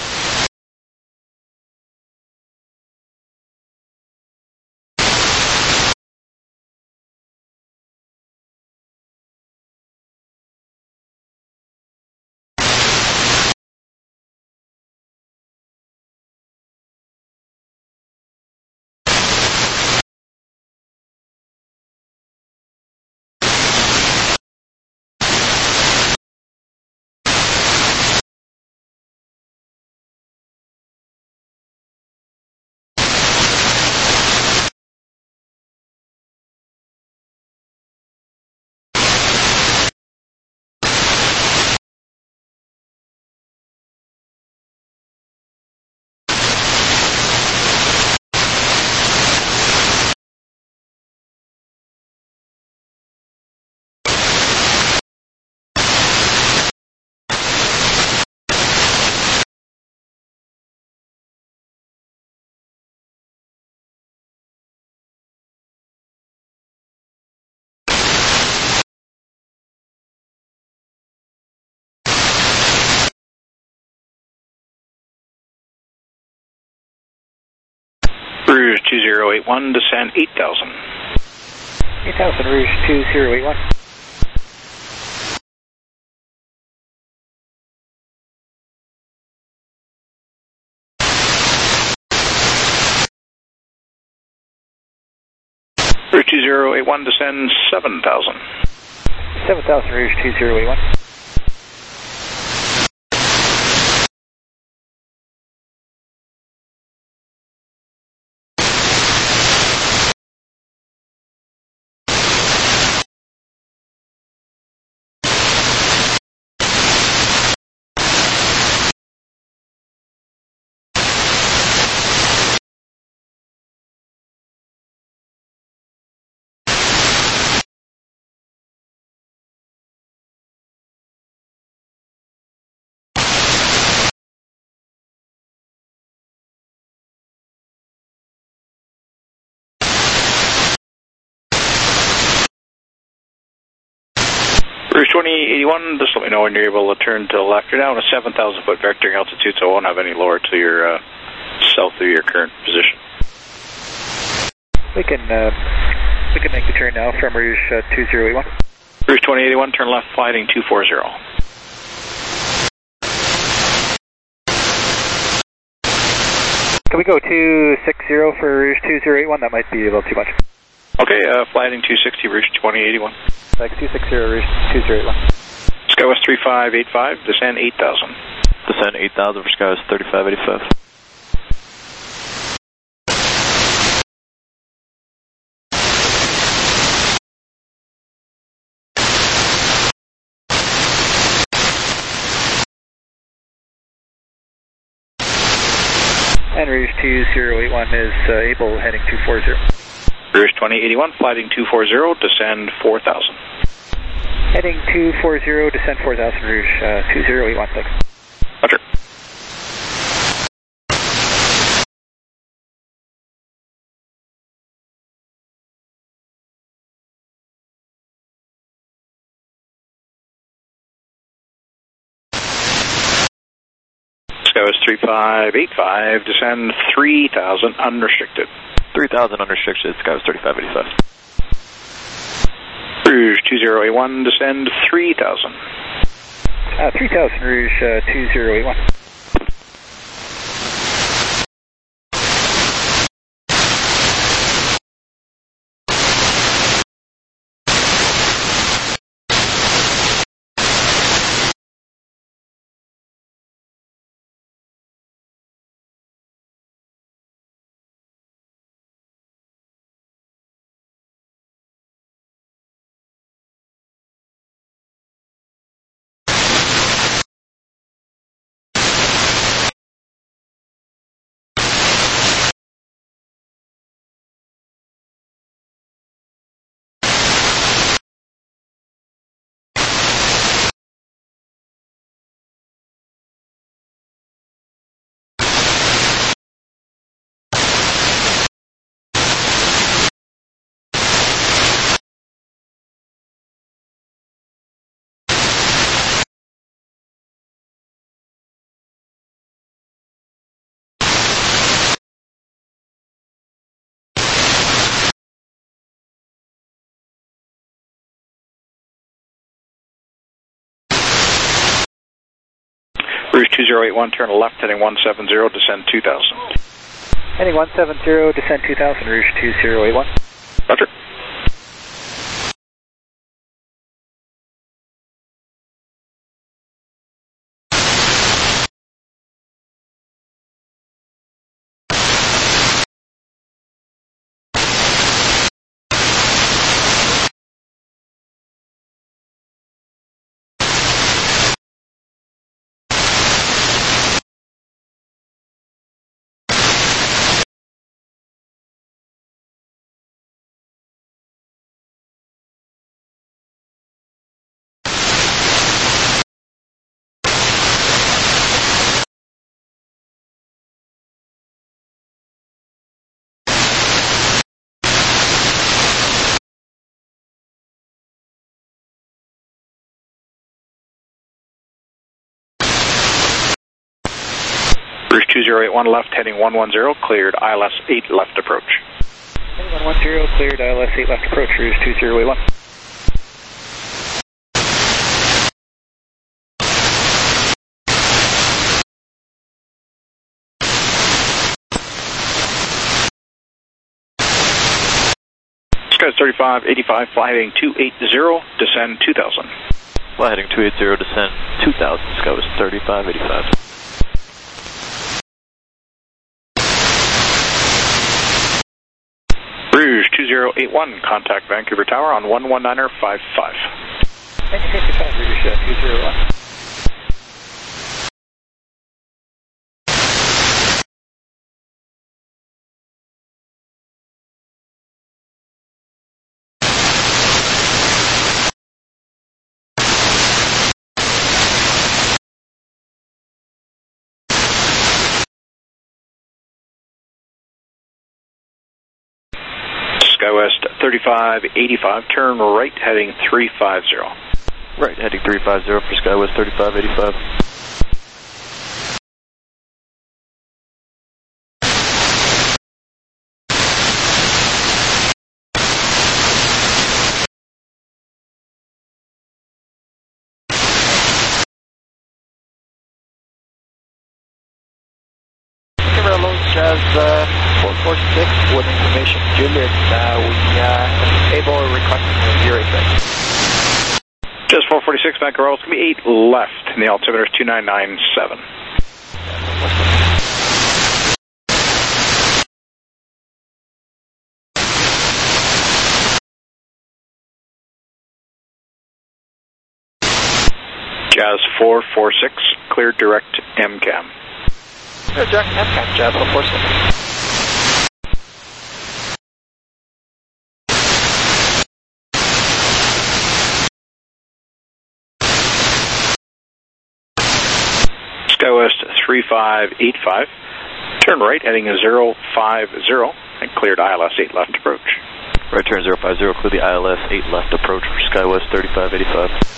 Rouge 2081, descend 8,000.
8,000, Rouge 2081.
Rouge 2081, descend 7,000.
7,000, Rouge 2081.
Rouge 2081, just let me know when you're able to turn to the left. You're now in a 7,000 foot vectoring altitude, so it won't have any lower to your south of your current position.
We can make the turn now from Rouge 2081.
Rouge 2081, turn left, flighting 240.
Can we go 260 for Rouge 2081? That might be a little too much.
Okay, flighting 260, Rouge 2081.
Thanks, 260, Rouge 2081.
SkyWest 3585, descend 8,000.
Descend 8,000 for SkyWest 3585.
And Rouge 2081 is able, heading 240.
Rouge 2081, flighting 240, descend 4,000.
Heading 240, descend 4,000, Rouge 2081, thanks.
Roger. SkyWest 3585, descend 3,000, unrestricted.
3,000 unrestricted, SkyWest 3585.
Rouge 2081, descend 3,000.
3000 Rouge 2081.
Rouge 2081, turn left, heading 170, descend 2000.
Heading 170, descend 2000, Rouge 2081.
Roger. Rouge 2081, left, heading 110, cleared ILS 8 left approach.
Heading 110, cleared ILS 8 left approach, Rouge 2081.
SkyWest 3585, fly heading 280, descend 2000.
Fly heading 280, descend 2000, SkyWest 3585.
Rouge 2081, contact Vancouver Tower on 119er 55.
55, Rouge 201.
SkyWest 3585, turn right, heading 350.
Right, heading 350 for SkyWest 3585.
Jazz 446 with information Juliet, we able to request 08 right.
Jazz 446, Vancouver, it's going to be 8 left, and the altimeter is 2997. Jazz 446, clear direct MCAM.
Direct MCAM, Jazz 446.
SkyWest 3585, turn right, heading 050, and cleared ILS 8 left approach.
Right turn 050, clear the ILS 8 left approach for SkyWest 3585.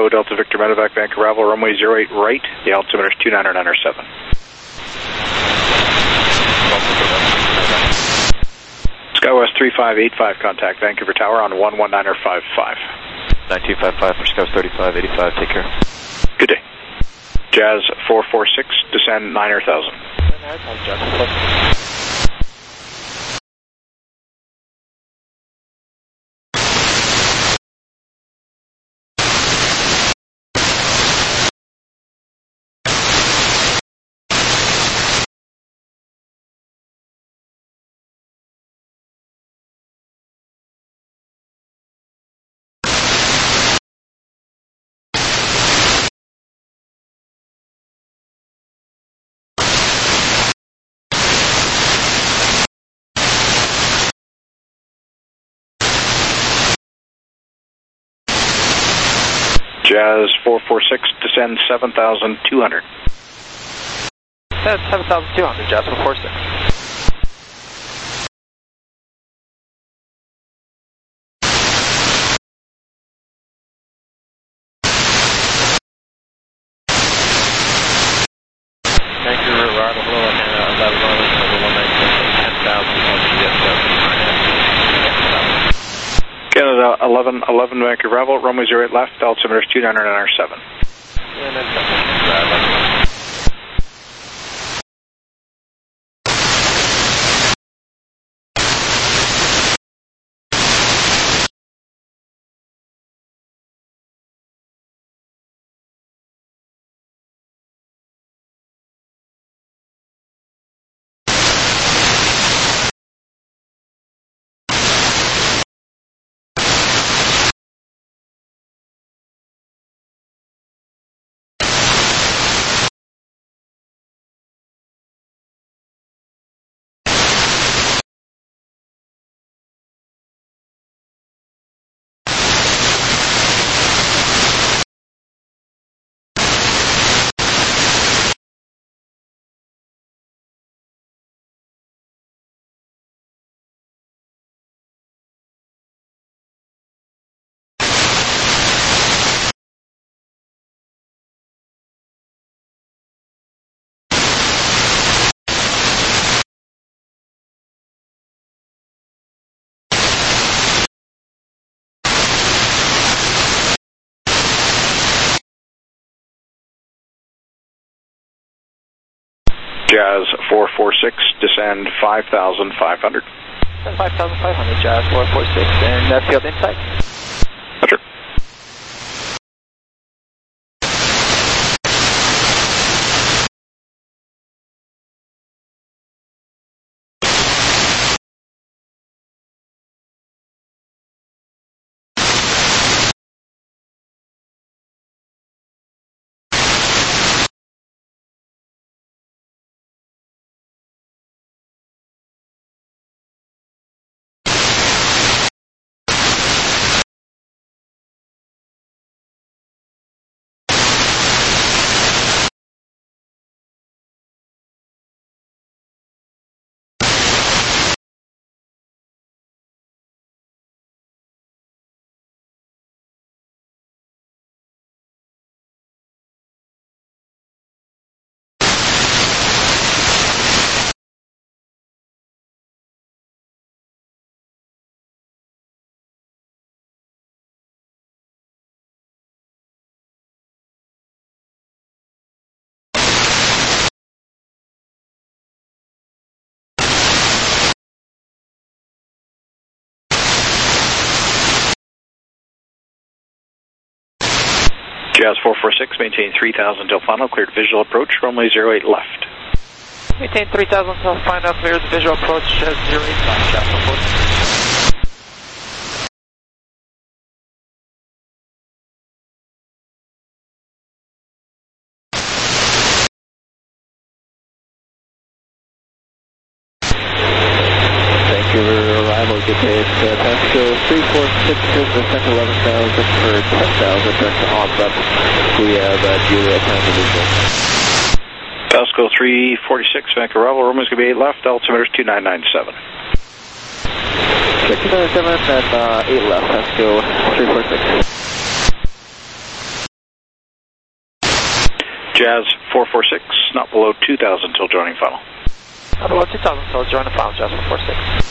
Echo Delta Victor Medevac Vancouver Arrival, runway 08 right, the altimeter is 29907. SkyWest 3585, contact Vancouver Tower on 11955.
9255 for Scout 3585, take care.
Good day. Jazz 446, descend 9,000. Jazz 446, descend 7,200.
Descend 7,200, Jazz 446.
Vancouver arrival, hello, 11 over 197, 10,000,
Canada 1111 Vancouver Arrival, runway 08 left, altimeter is 29907. Jazz 446, descend 5,500.
Descend 5,500, Jazz 446, and field insight.
Roger. Jazz 446, maintain 3,000 till final, cleared visual approach, runway 08 left.
Maintain 3,000 till final, cleared visual approach, 08 left, Jazz 446.
Good day, it's Pasco 346, descent 11,000 for 10,000, direct to on left. We have Juliet time to visual.
Pasco 346, Vancouver Arrival, runway's going to be 8 left, altimeter is 2997.
297 and 8 left, Pasco 346.
Jazz 446, not below 2,000 until joining final.
Not below 2,000, so let's join the final, Jazz 446.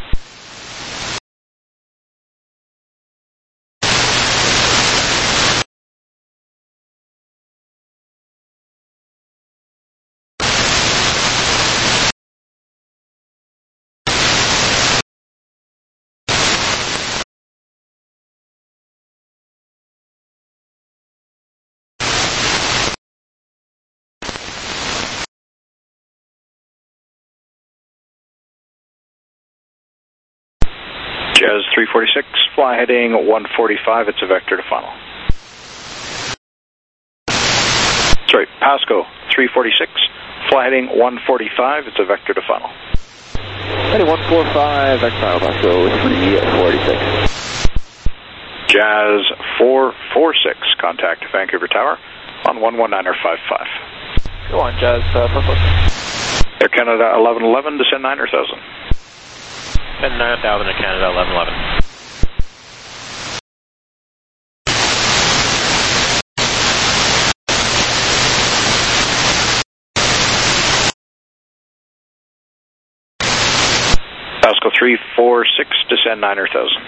Jazz 346, fly heading 145, it's a vector to final. Sorry, Pasco 346, fly heading 145, it's a vector to final.
Heading 145, vector final, Pasco 346.
Jazz 446, contact Vancouver Tower on 119.55.
Go on, Jazz 446.
Air Canada 1111, descend 9,000.
And 9,000 to Canada, 1111.
Pasco 346, descend 9,000.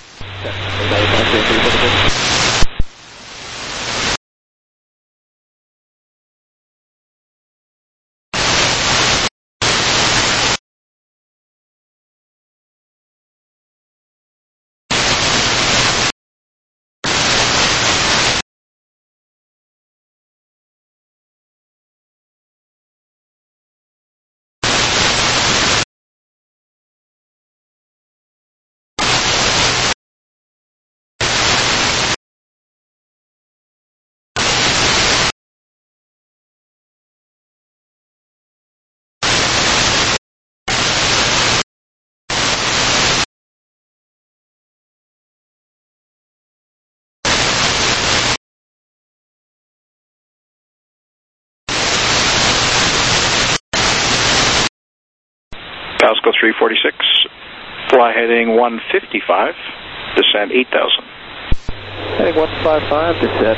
Pasco 346, fly heading 155, descend 8,000.
Heading 155, descend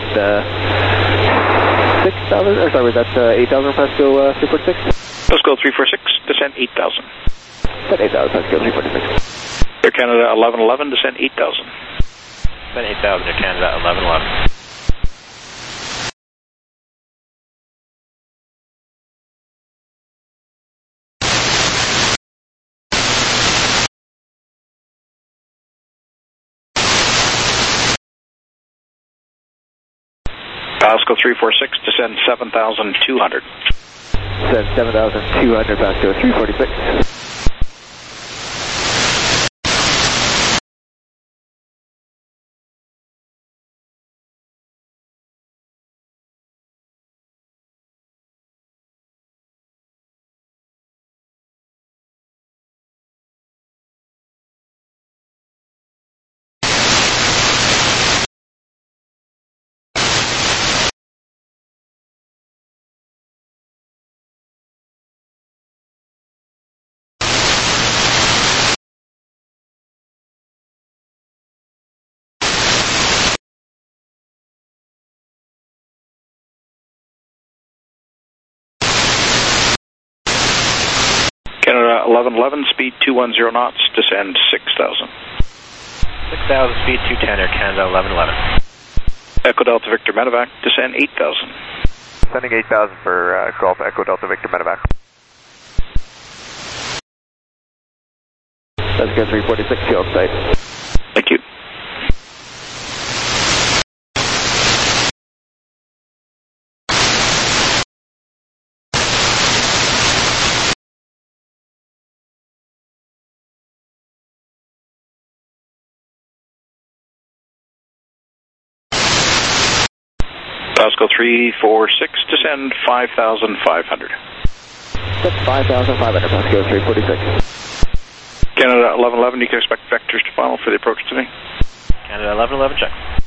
6,000, or sorry, that's 8,000 Pasco 346?
Pasco 346, descend 8,000.
Descend 8,000 Pasco 346.
Air Canada 1111, descend 8,000.
Descend 8,000 to Canada, 1111.
Pasco 346, descend 7,200.
Descend 7,200, Pasco 346.
Canada 1111, speed 210 knots, descend 6,000.
6,000, speed 210, Air Canada 1111.
Echo Delta Victor Medevac, descend 8,000.
Sending 8,000 for Golf Echo Delta Victor Medevac.
Let's go 346, field site.
Thank you. Pasco 346, descend 5,500.
That's 5,500, Pasco 346.
Canada 1111, you can expect vectors to final for the approach today.
Canada 1111, check.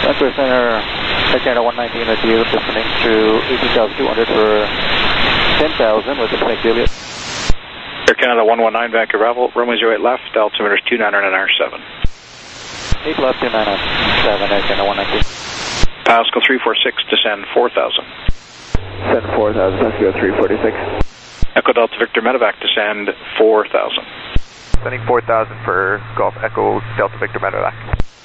Vancouver Center, Canada 119 at you, descending to 18,200 for 10,000 with the St. Juliet.
Air Canada 119, Vancouver Ravel, runway 08 left, altimeter is 299R7.
8 left, 297, Air Canada 119.
Pascal 346, descend 4,000.
Descend 4,000, Pascal 346.
Echo Delta Victor Medevac, descend 4,000.
Sending 4,000 for Golf Echo Delta Victor Medevac.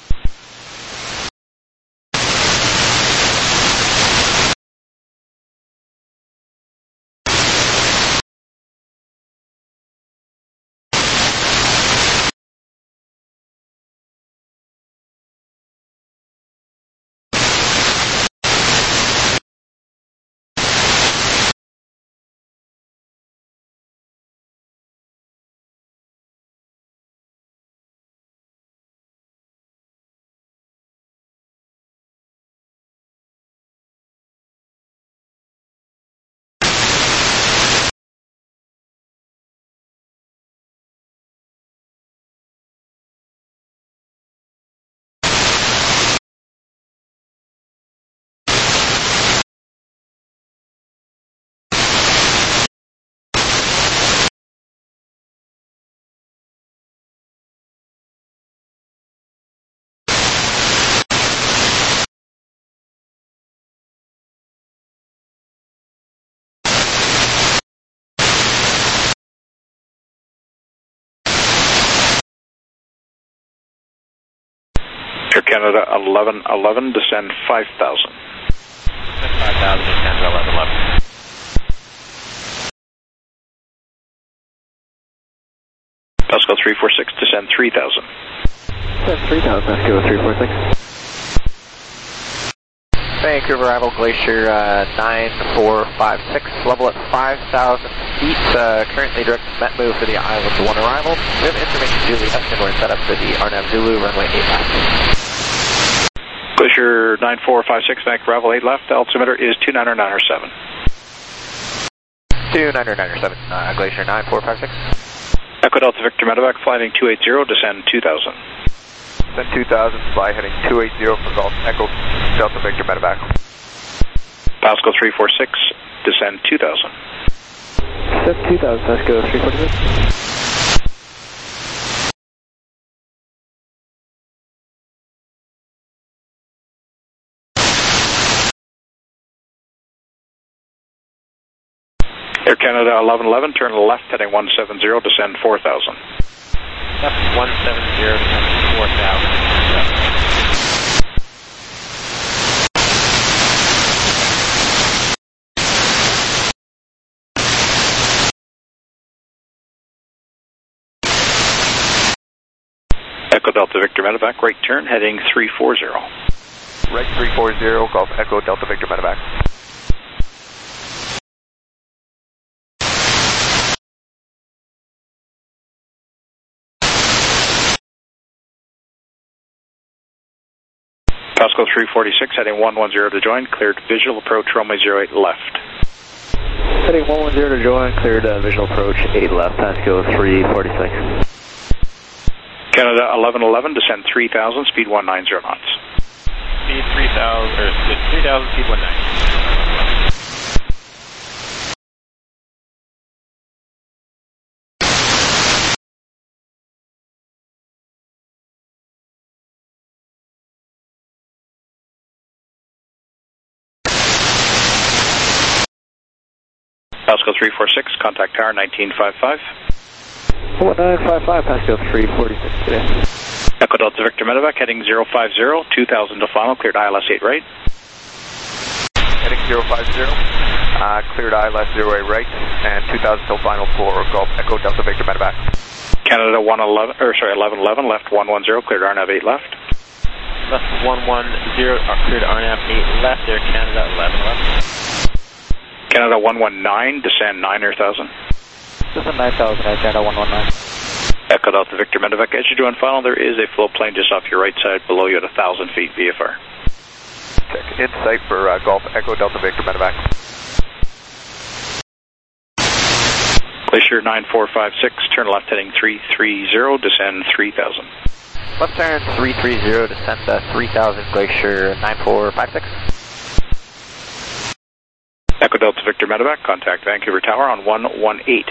Air Canada 1111, descend 5,000.
5,000, Canada 1111.
Pascal 346, descend 3,000.
Descend 3,000, Pascal 346.
Vancouver Arrival Glacier 9456, level at 5,000 feet. Currently direct met move for the Island 1 arrival. We have information Juliet, and we're set up for the Arnav Zulu, runway 8 left.
Glacier 9456, Vancouver Arrival 8 left, altimeter is 299R7.
299R7, Glacier 9456.
Echo Delta Victor Medevac, flying 280, descend 2,000.
Descend 2,000, fly heading 280 for Golf Echo Delta Victor Medevac.
Pascal 346, descend 2,000.
Descend 2,000, Pascal 346.
Air Canada 1111, turn left, heading 170, descend 4,000.
Left 170, descend 4,000.
Echo Delta Victor Medevac, right turn, heading 340.
Right 340, Golf Echo Delta Victor Medevac.
Pascal 346, heading 110 to join, cleared visual approach, runway 08 left.
Heading 110 to join, cleared visual approach, 8 left, Pascal 346.
Canada 1111, descend 3,000, speed 190 knots.
Speed 3,000, or 3,000, speed 190.
Pascal 346, contact tower 1955.
1955, Pascal 346 today.
Echo Delta Victor Medevac, heading 050, 2,000 to final, cleared ILS 8 right.
Heading 050, cleared ILS 08 right, and 2,000 till final for Golf Echo Delta Victor Medevac.
Canada 1111, left 110, cleared RNAV 8 left.
Left 110, cleared RNAV 8 left, Air Canada 1111.
Canada 119, descend 9,000.
Descend 9,000, Air Canada 119.
Echo Delta Victor Medevac, as you do on final, there is a flow plane just off your right side below you at 1,000 feet VFR.
Check in sight for Golf Echo Delta Victor Medevac.
Glacier 9456, turn left heading 330, descend 3,000.
Left turn 330, descend 3000, Glacier 9456.
Echo Delta Victor Medevac, contact Vancouver Tower on 118.7.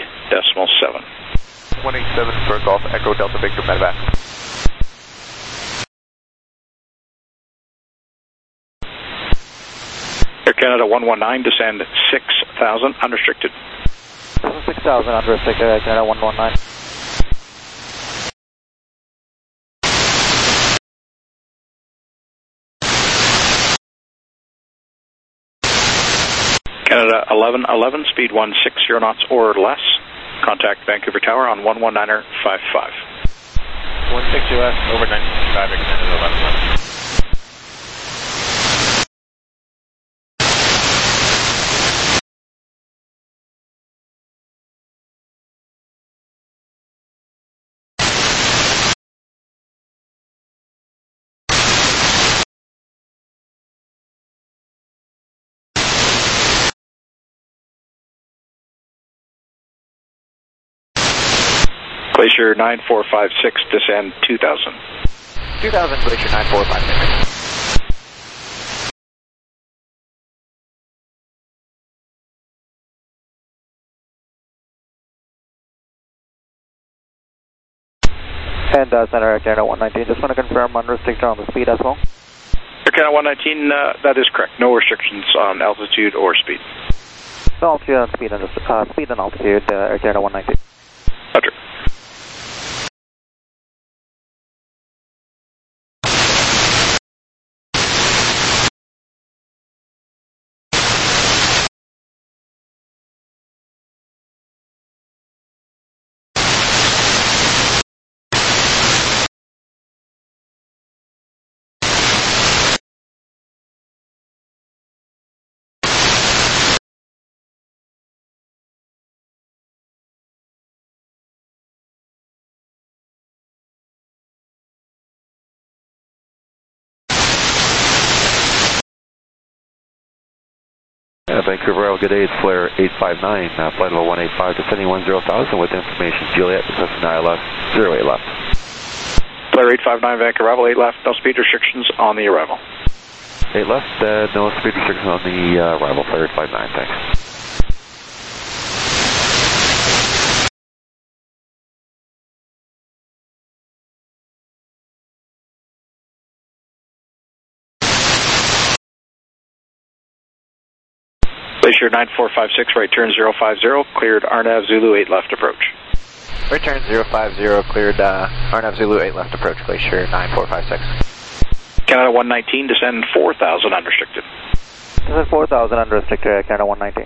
187 for Golf Echo Delta Victor Medevac.
Air Canada 119, descend 6000, unrestricted.
6,000 unrestricted, Air Canada 119.
Canada 1111, speed 160 knots or less. Contact Vancouver Tower on 119er 55.
160 less, over 965, Canada 1111.
Glacier 9456, descend 2000.
2000, Glacier 9456.
And Center Air Canada 119, just want to confirm unrestricted on the speed as well.
Air Canada 119, that is correct. No restrictions on altitude or speed.
No altitude and speed and altitude, Air Canada 119.
Roger.
Vancouver, good day, it's Flare 859, flight level 185, descending 10,000 with information, Juliet, requesting ILS 08 left.
Flare 859, Vancouver, arrival 8 left, no speed restrictions on the arrival.
8 left, no speed restrictions on the arrival, Flare 859, thanks.
Glacier 9456, right turn 050, cleared RNAV Zulu 8 left approach.
Right turn 050, cleared RNAV Zulu 8 left approach, Glacier 9456.
Canada 119, descend 4000 unrestricted.
Descend 4000 unrestricted, Air Canada 119.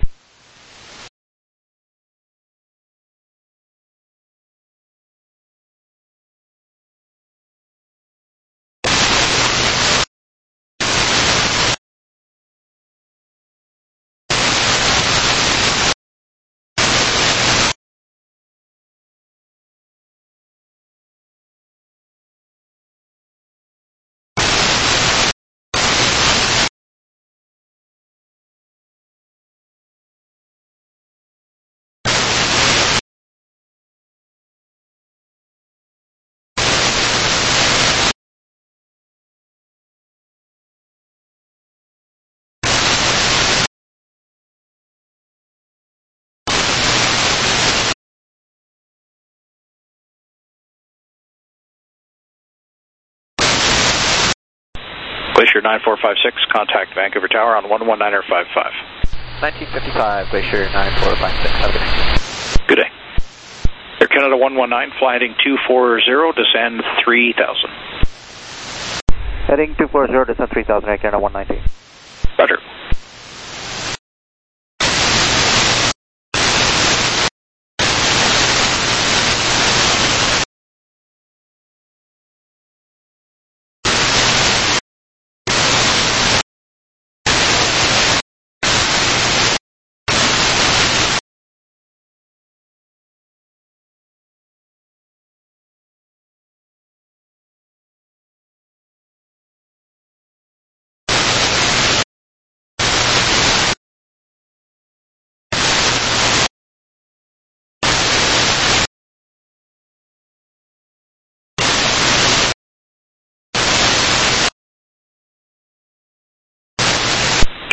Glacier 9456, contact Vancouver Tower on 119er 55.
1955, Glacier 9456, have a good day.
Good day. Air Canada 119, fly heading 240, descend 3000.
Heading 240, descend 3000, Air Canada 119.
Roger.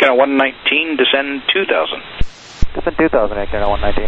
Canada 119, descend 2,000.
Descend 2,000, Air Canada 119.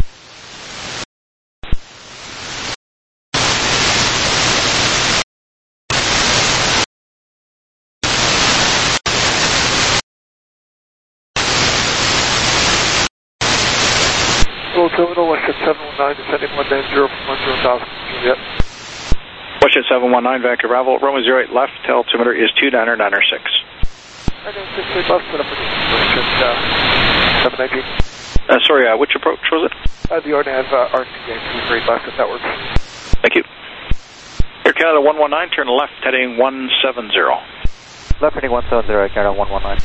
Hello, Terminal, WestJet 719, descending 190 from 10,000, Juliet.
WestJet 719, Vancouver Bravo, runway 08 left, altimeter is 29906.
996 left, set up for WestJet 719.
Sorry, which approach was it?
The RNAV RTA 23 left, if that works.
Thank you. Air Canada 119, turn left, heading 170.
Left heading 170, Air Canada 119.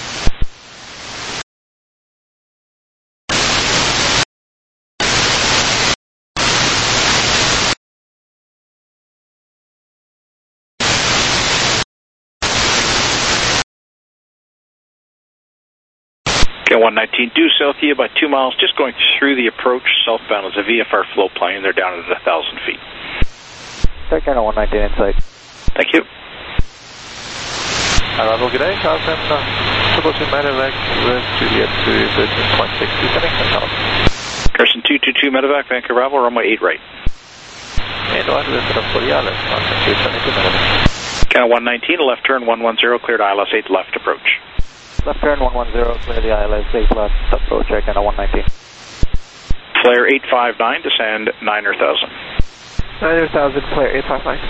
Okay, 119, due south of you about 2 miles, just going through the approach. Southbound is a VFR flow plane. They're down at 1,000 feet.
Air Canada 119 in sight.
Thank you.
Arrival, good day. Carlson, 222 medevac with Juliet to 13.6, descending 10,000.
Carson 222 medevac, Vancouver Bravo, runway 8 right.
And on to the set up for the ILS, Carlson 222 medevac.
Canada 119, left turn 110, cleared ILS 8 left approach.
Left turn 110, clear the ILS 8 left approach, Air Canada 119.
Flare 859, descend 9,000.
9,000, flare 859.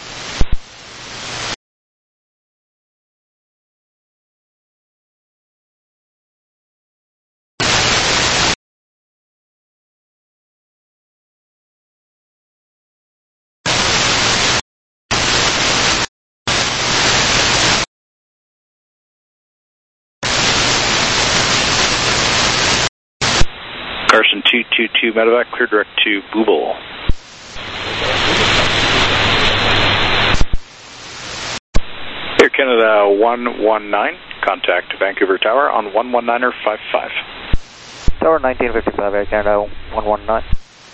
Carson 222 medevac, clear direct to Booble. Air Canada 119, contact Vancouver Tower on 119er 55.
Tower 1955, Air Canada 119.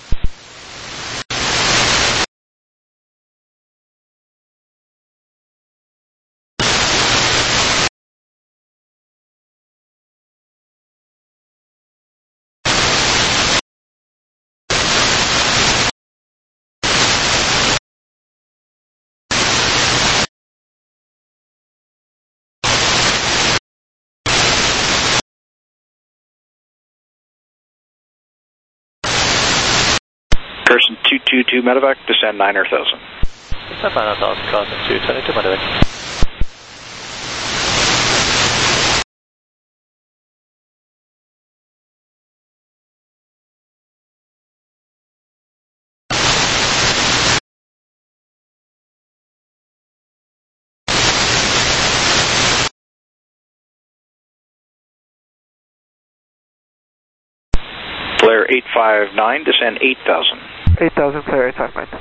Carson 222 medevac, descend 9,000.
Descend 9,000, Carson 222 medevac.
Flare 859, descend 8,000.
8,000, flare 859.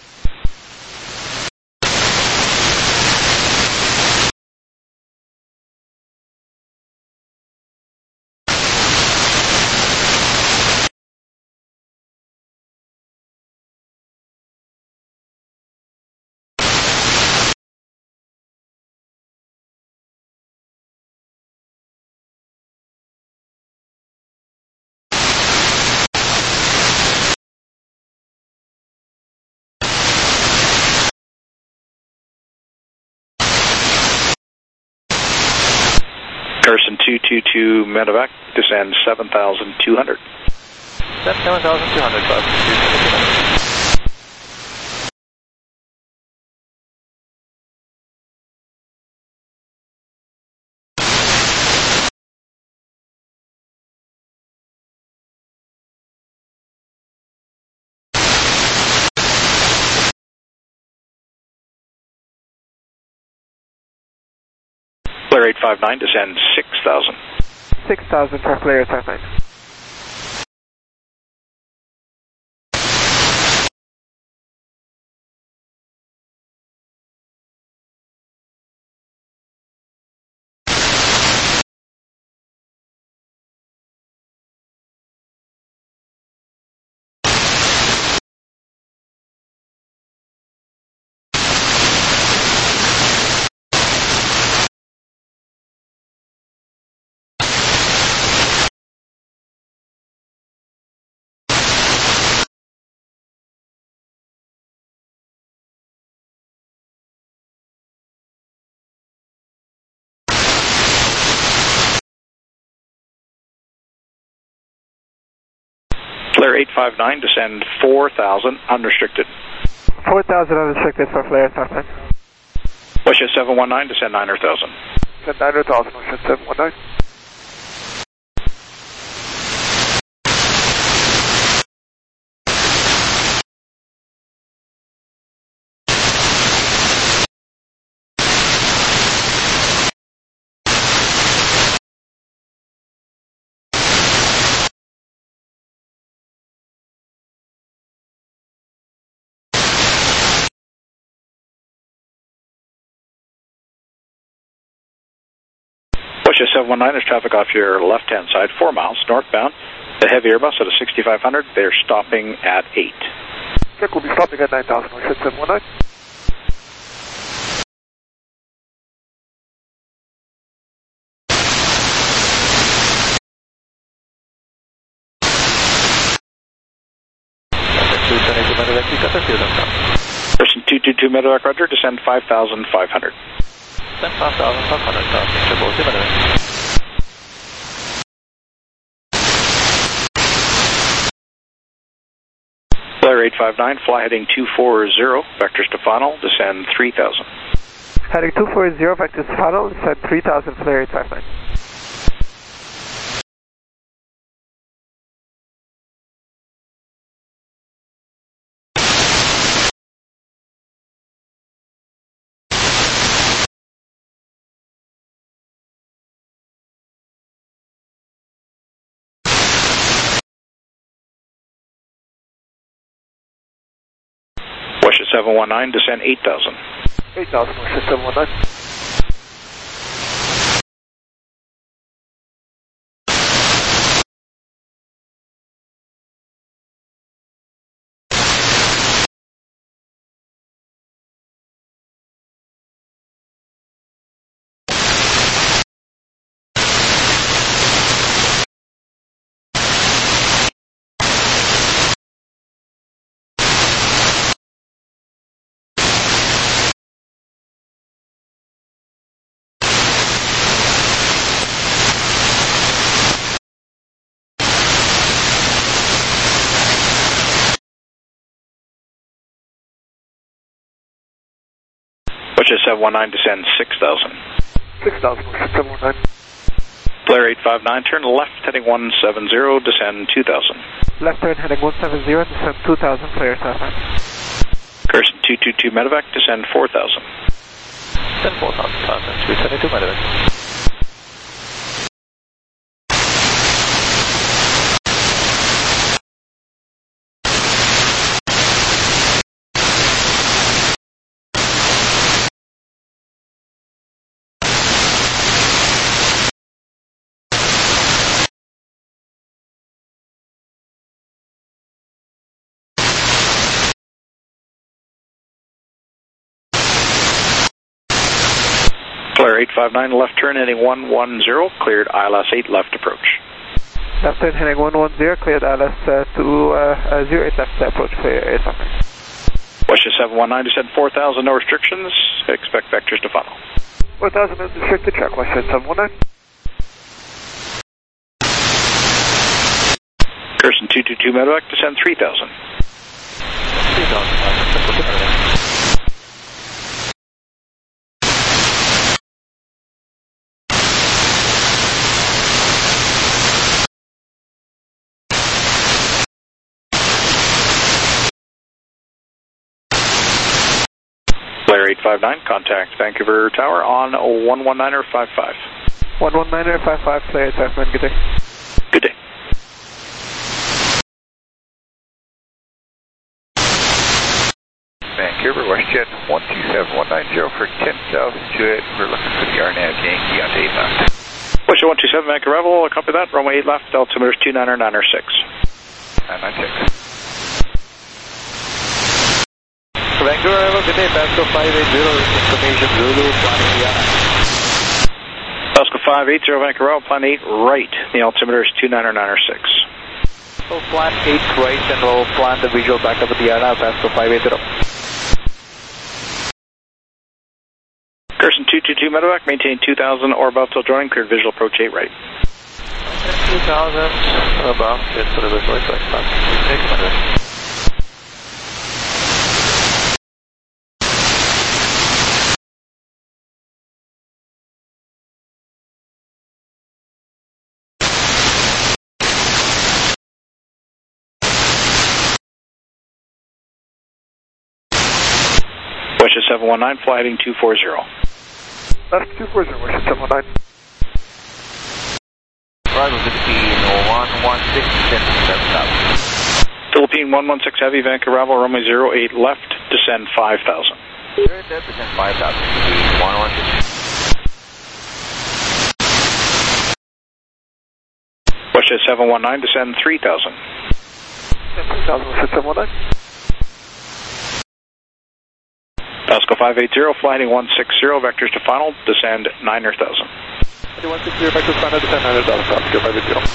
Carson 222 medevac, descend 7,200.
Descend 7,200, Carson 222 medevac.
Flare 859, descend 6,000.
6,000 for flare 859.
Flare 859, descend 4,000, unrestricted.
4,000 unrestricted for Flare 859.
WestJet 719, descend 9,000.
Descend 9,000, WestJet 719.
WestJet 719, there's traffic off your left-hand side, 4 miles northbound. The heavy Airbus at a 6500, they're stopping at 8.
Check, we'll be stopping at 9,000, WestJet 719.
Person 222 Medevac, roger, descend 5,500.
Descend 5,500, Mr. Boise, Medevac.
Flare 859, fly heading 240, vectors to final, descend 3,000.
Heading 240, vectors to final, descend 3,000, Flare 859.
WestJet 719, descend 8,000.
8,000, WestJet 719.
WestJet 719, descend 6,000.
6,000, WestJet 719.
Flare 859, turn left heading 170, descend 2,000.
Left turn heading 170, descend 2,000, Flare 859.
Carson 222 Medevac, descend 4,000.
Descend 4,000, 222 Medevac.
Flare 859, left turn heading 110, cleared ILS 8, left approach.
Left turn heading 110, cleared ILS 08 left approach, Flare 859.
WestJet 719, descend 4,000, no restrictions, expect vectors to funnel.
4,000 is restricted, check, WestJet 719.
Carson 222 Medevac, descend 3,000.
3,000,
Flare 859, contact Vancouver Tower on 119er 55.
119er 55, Flare 859, good day.
Good day.
Vancouver, WestJet 127-190 for 10,000 Juliet. We're looking for the RNAV Yankee on 8 left.
WestJet 127, Vancouver Rebel, copy that, runway 8 left, altimeter is 299er6.
996.
Vancouver Rebel, good day, Pasco 580, information Zulu, planning Diana.
Pasco 580, Vancouver Rebel, plan 8 right, the altimeter is 299er6.
So plan 8 right and we'll plan the visual backup of Diana, Pasco 580.
Carson 222 Medevac, maintain 2,000 or above till joining, cleared visual approach 8 right.
2000, above, it's for the visual effect. Take a minute.
West 719, fly heading 240.
Left 240, West 719.
Arrival Philippine 116, descend 7000.
Philippine 116 Heavy, Vancouver arrival, runway 08 left, descend 5000.
Left, descend 5000, Philippine 116.
West 719, descend 3000.
3000, West 719.
Pasco 580, fly heading 160, vectors to final, descend 9000.
160, vectors final, descend 9000, Pasco 580.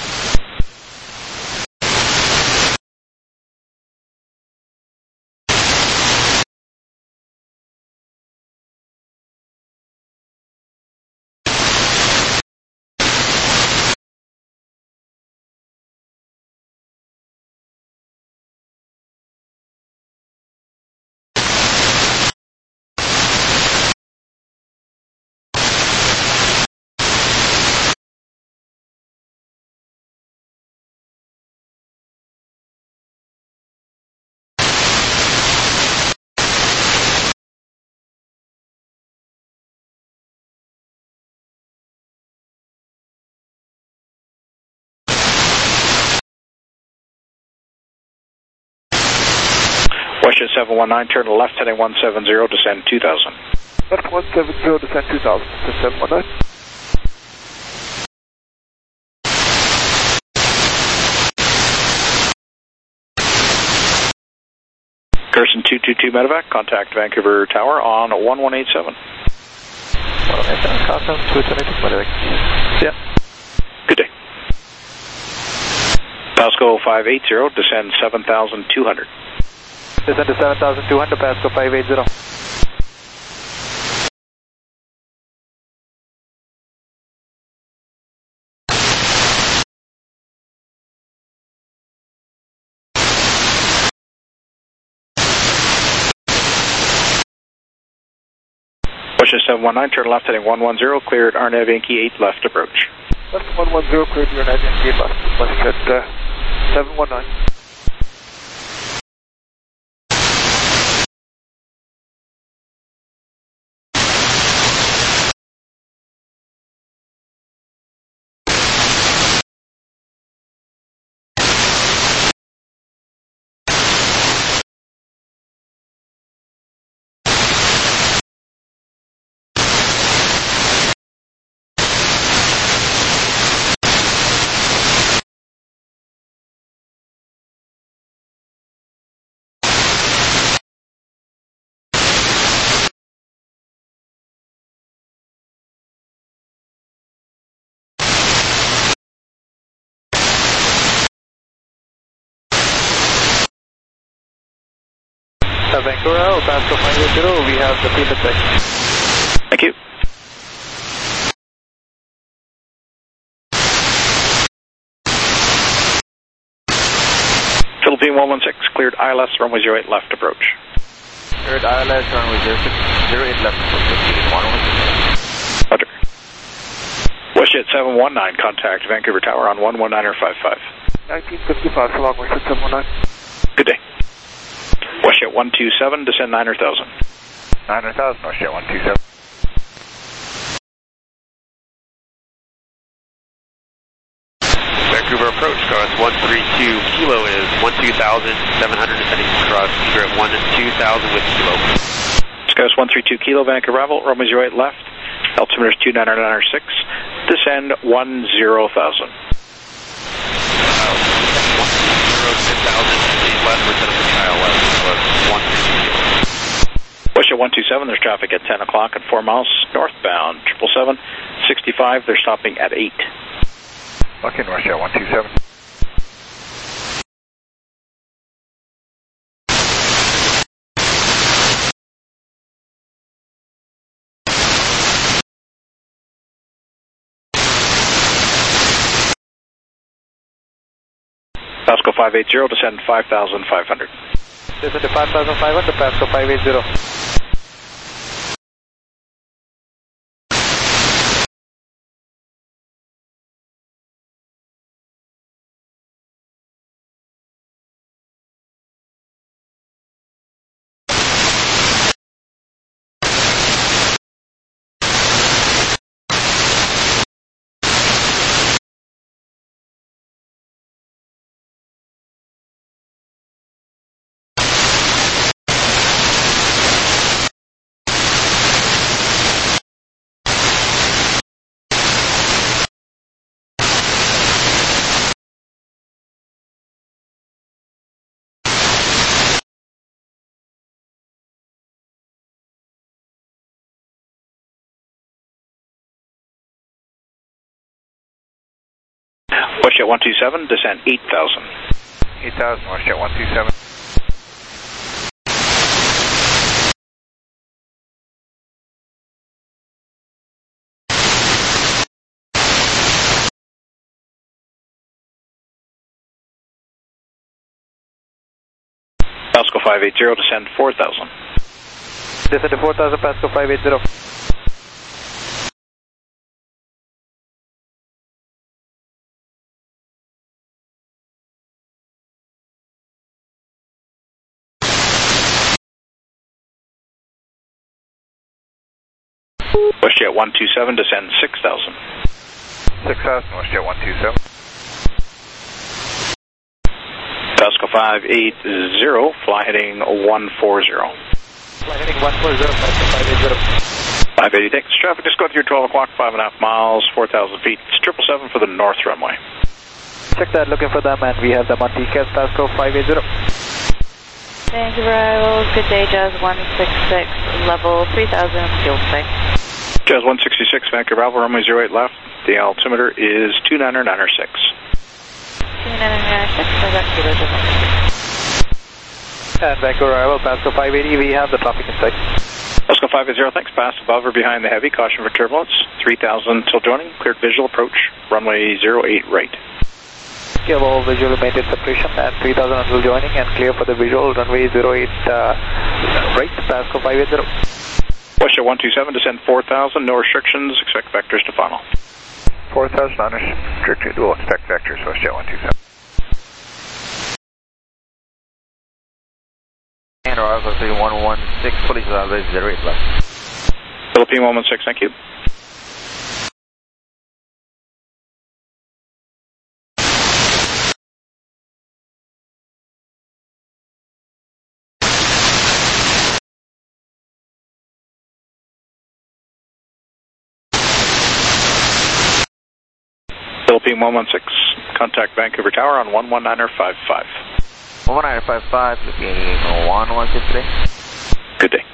West 719, turn to left, heading 170, descend 2000.
Left 170, descend 2000, West 719.
Carson 222 medevac, contact Vancouver Tower on 1187.
1187, Carson 222 medevac. Yeah.
Good day. Pasco 580, descend 7200.
Descend to 7200, Pasco 580.
West 719, turn left, heading 110, cleared RNAV Yankee 8 left approach.
Left 110, cleared your RNAV Yankee 8 left, West 719.
Vancouver, Pasco 580, we have the field effect.
Thank you. Philippine 116, cleared ILS, runway 08 left approach.
Cleared ILS, runway 08 left approach, Philippine 116.
Roger. WestJet 719, contact Vancouver Tower on 119.55.
1955, so long, WestJet 719.
Good day. WestJet 127, descend 9000.
9000, WestJet 127. Vancouver approach, cross 132, kilo is 12,700, descending cross egret 12,000 with kilo.
Skyos 132, kilo, Vancouver arrival, runway 08 left, altimeter is 29906, descend 10,000. 132 127, there's traffic at 10 o'clock at 4 miles northbound. 777, 65, they're stopping at 8.
Okay, Russia 127.
Pasco 580, descend 5,500.
Descend to 5,500, Pasco 580.
WestJet 127, descend 8,000.
8,000, WestJet 127.
Pasco 580, descend 4,000.
Descend to 4,000, Pasco 580.
WestJet 127, descend 6,000.
6,000, WestJet 127.
Pasco 580, fly heading 140.
Fly heading 140, Pasco 580.
580, thanks. Traffic just going through 12 o'clock, 5.5 miles, 4,000 feet. It's 777 for the north runway.
Check that, looking for them, and we have them on TCAS, Pasco 580.
Thank you, arrivals. Good day, Jazz 166, level 3,000, fuel safe.
Jazz 166, Vancouver Alpha, runway 08 left. The altimeter is 2996.
2996, I got Kilo
And Vancouver arrival, Pasco 580, we have the traffic in sight.
Pasco 580, thanks. Pass above or behind the heavy. Caution for turbulence. 3,000 till joining. Cleared visual approach. Runway 08 right.
Okay, well, visual maintain separation and 3,000 until joining and clear for the visual. Runway 08 right, Pasco 580.
WestJet 127, descend 4,000. No restrictions. Expect vectors to funnel.
4,000 unrestricted. We'll expect vectors, WestJet 127.
And arrival 3116, police always 08 left.
Philippine 116, thank you. Philippine 116, contact Vancouver Tower on 119.55.
119.55, Philippine 163.
Good day.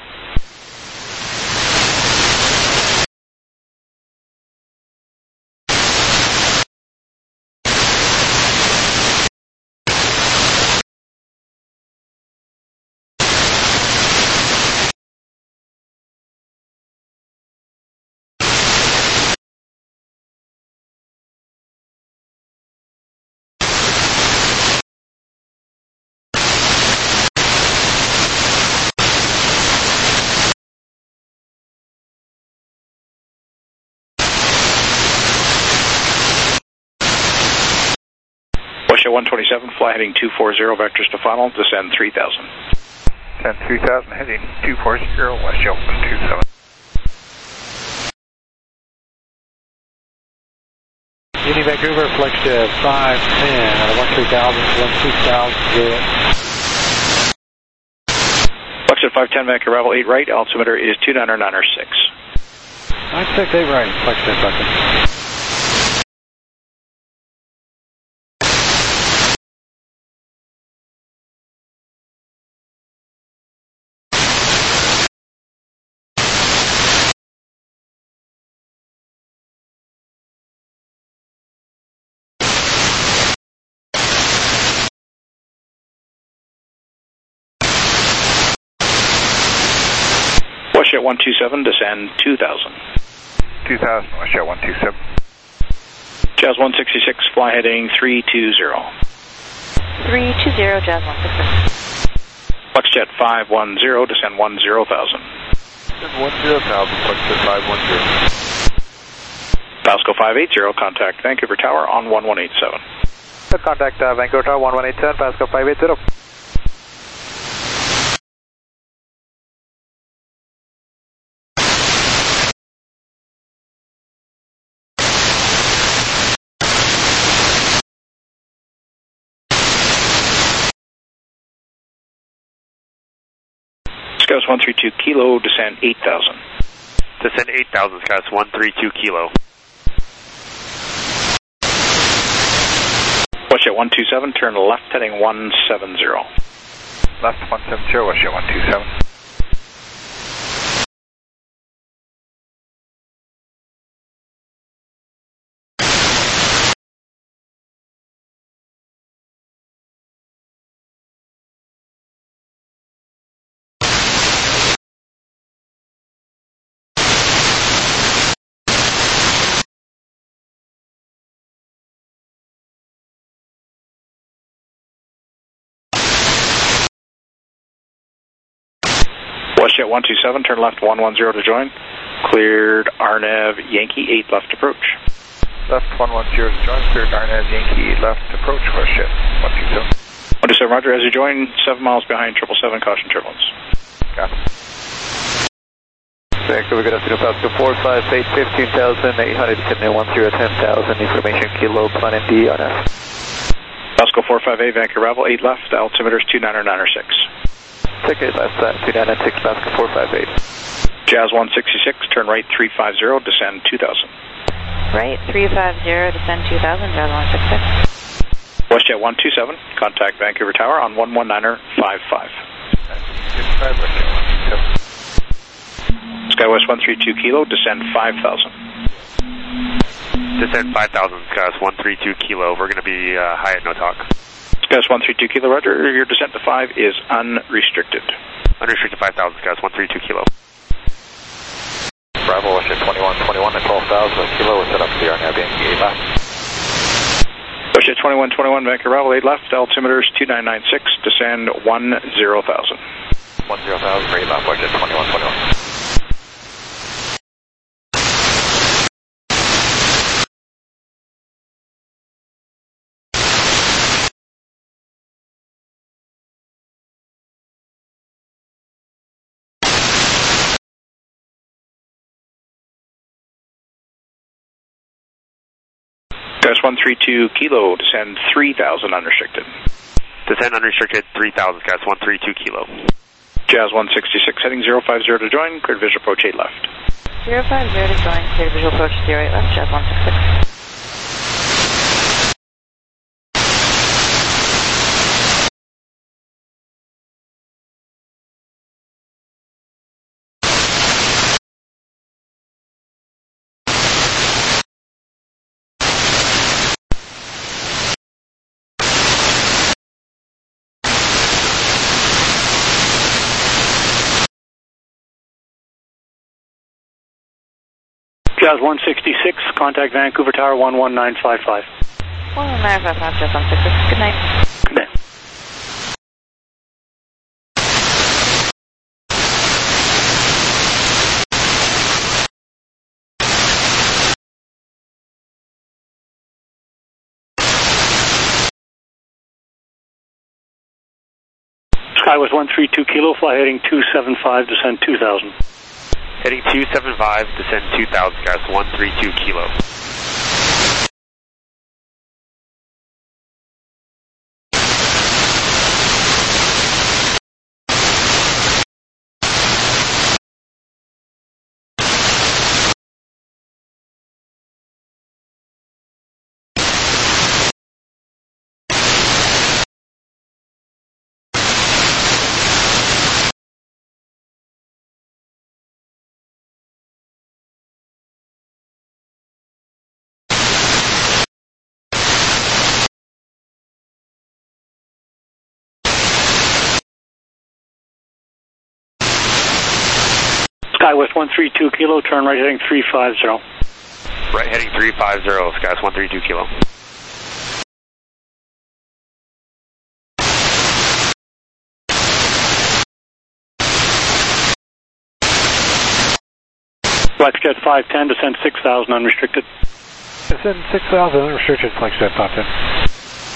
WestJet 127, fly heading 240, vectors to final, descend 3,000.
Descend 3,000, heading 240, WestJet 127.
Uni Vancouver, flex to 510, out of 13,000, 12,000,
WestJet 510, Vancouver arrival 8 right, altimeter is 2996.
968 right, flex to bucket.
WestJet 127, descend 2,000.
2,000, WestJet 127.
Jazz 166, fly heading 320.
320, Jazz 166.
Fluxjet 510, descend 10,000.
Descend 10,000, Fluxjet 510.
Pasco 580, contact Vancouver Tower on 1187.
Contact Vancouver Tower 1187, Pasco 580.
Scouts 132 Kilo, descend 8,000.
Descend 8,000, Scouts 132 Kilo.
Westjet 127, turn left heading 170.
Left 170, Westjet 127.
Westjet 127, turn left 110 to join. Cleared RNAV Yankee 8 left approach.
Left 110 to join, cleared RNAV Yankee 8 left approach, Westjet 127.
127, roger, as you join, 7 miles behind 777, caution turbulence.
Copy.
Vancouver, good afternoon, Pasco 458, 15,800, descending 10,000, information Kilo, plan ND, RNAV.
Pasco 458, Vancouver Ravel 8 left, altimeter is 29906.
Ticket left, 296, Pasco 458.
Jazz 166, turn right 350, descend 2000.
Right, 350, descend 2000, Jazz 166.
Westjet 127, contact Vancouver Tower on 119.55. Skywest 132 Kilo, descend 5,000.
Descend 5,000, Skywest 132 Kilo. We're going to be high at no talk.
Skywest 132 Kilo, roger. Your descent to 5 is unrestricted.
Unrestricted 5,000, Skywest 132 Kilo.
Bravo, Westjet 2121 at 12,000 Kilo, we're set up to the RNAV Yankee 8 left.
Westjet 2121, Vancouver Ravel 8 left, altimeter is 2996, descend 10,000.
10,000, great left, Westjet 2121.
Skywest 132 Kilo, descend 3,000 unrestricted.
Descend unrestricted 3,000, Skywest 132 Kilo.
Jazz 166, heading 050 to join, cleared visual approach 8 left.
050 to join, cleared visual approach 08 left, Jazz 166.
Jazz 166, contact Vancouver Tower 11955.
11955, Jazz 166. Good night.
Good night. Skywest 132 Kilo, fly heading 275, descend 2000.
Heading 275, descend 2,000, Skywest 132 Kilo.
Skywest 132 Kilo, turn right heading 350.
Right heading 350, Skywest 132 Kilo.
FlexJet 510, descend 6,000 unrestricted.
Descend 6,000 unrestricted, FlexJet 510.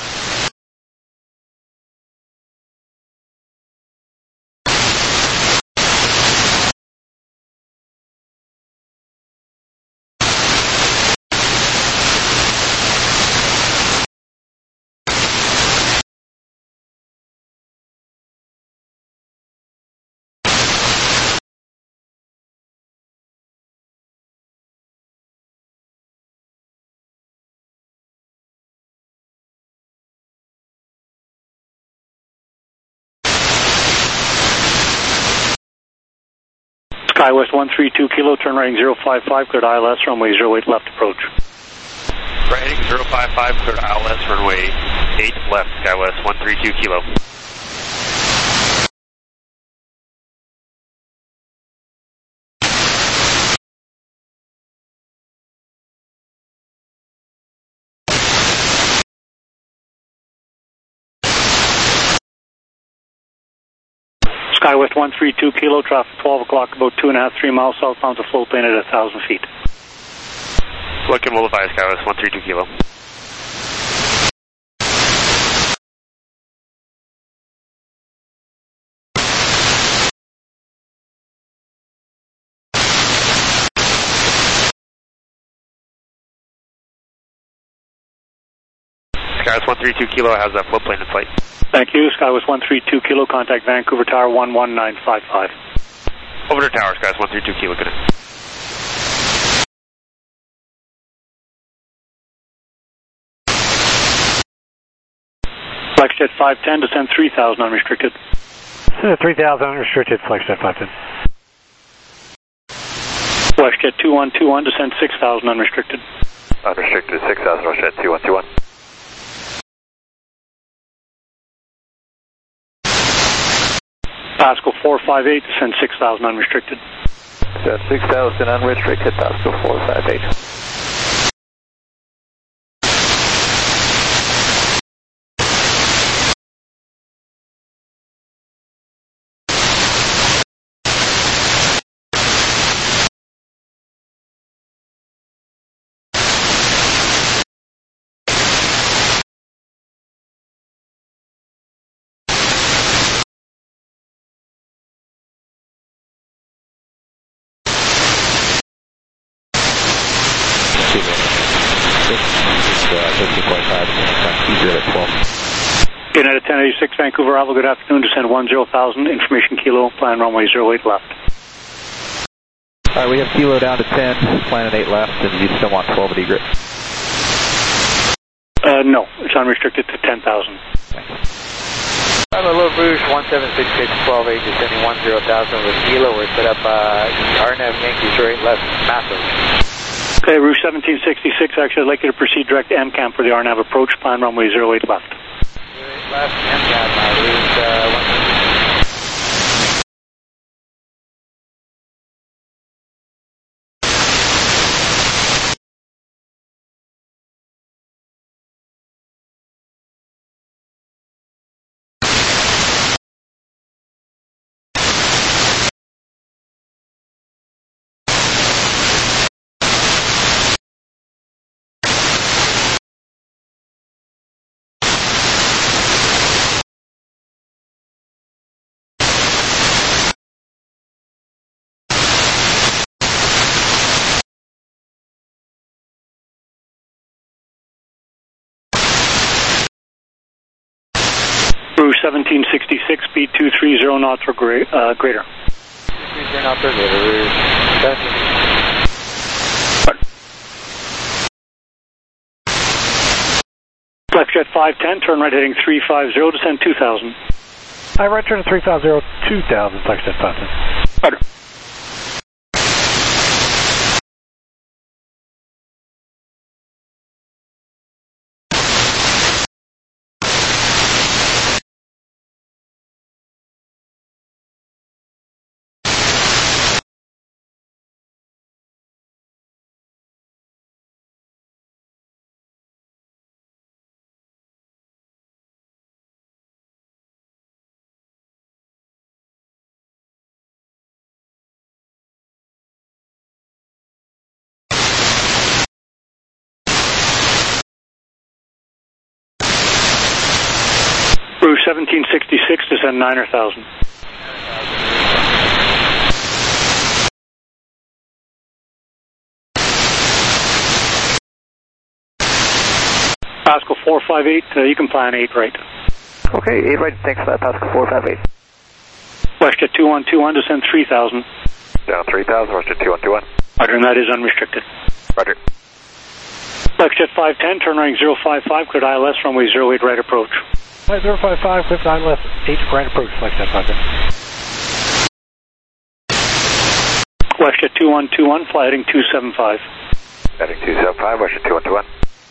SkyWest 132 Kilo, turn right 055, cleared ILS, runway 08 left approach.
Right heading 055, cleared ILS, runway 8 left, SkyWest 132 Kilo.
SkyWest 132 Kilo, traffic 12 o'clock, about 2.5, 3 miles southbound to float plane at 1,000 feet.
Looking will advise, SkyWest 132 Kilo. SkyWest 132 Kilo has a float plane in flight.
Thank you. SkyWest 132 Kilo, contact Vancouver Tower 11955.
Over to tower, SkyWest 132 Kilo, good night.
FlexJet 510, descend 3,000 unrestricted.
3,000 unrestricted, FlexJet 510.
WestJet 2121, descend 6,000 unrestricted.
Unrestricted 6,000, WestJet 2121.
Pascal 458, descend 6,000 unrestricted.
Descend 6,000 unrestricted, Pascal 458.
United 1086, Vancouver, Bravo, good afternoon, descend 10,000, information Kilo, plan runway 08 left.
Alright, we have Kilo down to 10, plan at 8 left, and you still want 12 at egret?
No, it's unrestricted to 10,000.
I'm a Little Rouge 1766 12-8, descending 10,000 with Kilo. We're set up RNAV Yankee 08 left, massive.
Okay, Rouge 1766, actually I'd like you to proceed direct to MCAM for the RNAV approach, plan runway 08 left.
08 left, MCAM, Rouge 1.
Rouge 1766, speed 230 knots or greater.
230 knots or greater, Rouge 1766.
FlexJet 510, turn right heading 350, descend 2,000.
Right turn to 350, 2,000, FlexJet 510.
Roger. Rouge 1766, descend 9,000. Pascal 458, you can plan 8 right.
Okay, 8 right, thanks for that, Pascal 458.
WestJet 2121, descend 3,000.
Down 3,000, WestJet 2121.
Roger, and that is unrestricted.
Roger.
WestJet 510, turn running 055, cleared ILS, runway 08 right approach.
Flight 055, cleared ILS, 8 right approach, WestJet 510.
WestJet 2121, fly heading 275.
Heading 275, WestJet 2121.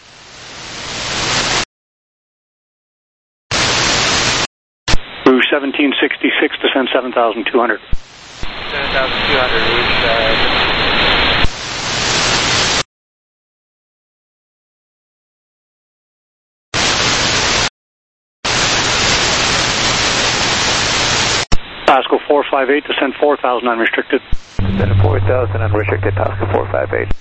Rouge 1766, descend 7,200.
7,200, Rouge.
Pascal 458, descend 4,000 unrestricted.
Descend 4,000 unrestricted, Pascal 458.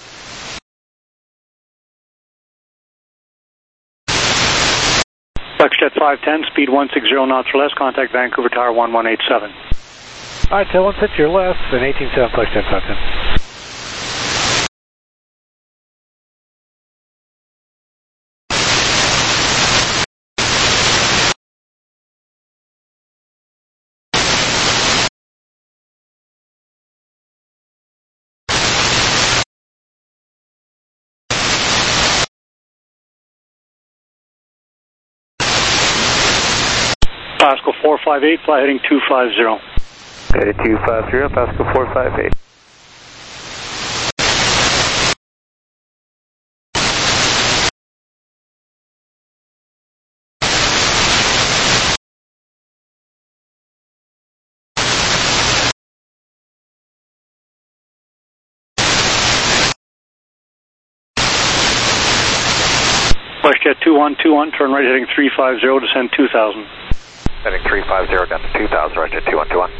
WestJet 510, speed 160 knots or less, contact Vancouver Tower 1187.
Alright, tail 160 or less, and 18.7, WestJet 510.
Pascal 458, fly heading 250.
Headed 250, Pascal 458.
WestJet 2121, turn right heading 350, descend 2,000.
Heading 350 down to 2,000, WestJet 2121.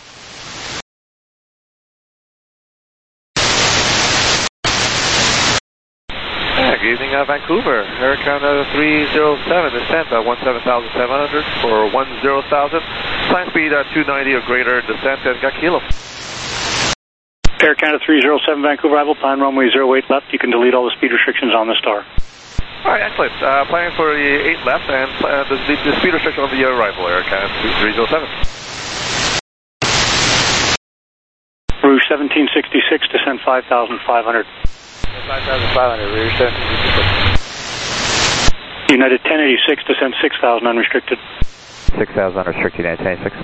Good evening, Vancouver. Air Canada 307, descent at 17,700 for 10,000. Climb speed at 290 or greater, descent at Gakilo.
Air Canada 307, Vancouver, arrival, plan runway 08 left. You can delete all the speed restrictions on the star.
Alright, excellent. Planning for the 8 left and the speed restriction of the arrival, Air Canada 307.
Rouge 1766, descend 5,500.
5,500, Rouge 1766.
United 1086, descend 6,000 unrestricted.
6,000 unrestricted, United 1086.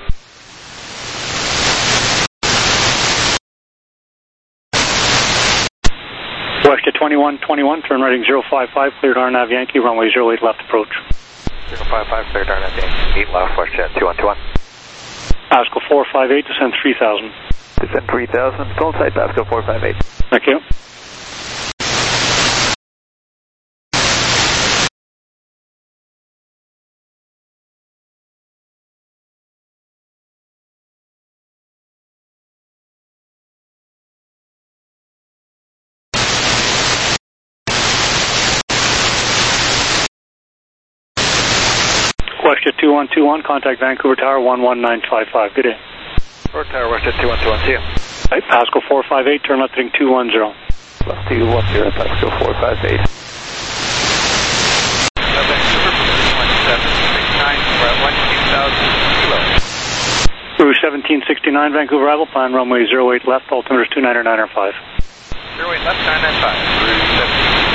WestJet 2121, turn right heading 055, cleared RNAV Yankee, runway 08 left approach.
055, cleared RNAV Yankee, 8 left, WestJet 2121.
Pascal 458, descend 3,000.
Descend 3,000, full side, Pascal 458.
Thank you. WestJet 2121, contact Vancouver Tower 11955. Good day.
Tower, WestJet 2121, see you.
Right, Pascal 458, turn left heading 210.
Left 210, Pascal 458.
Rouge 1769, Vancouver arrival, plan runway 08 left, altimeter is 299.5.
08 left, 995, Rouge 1769.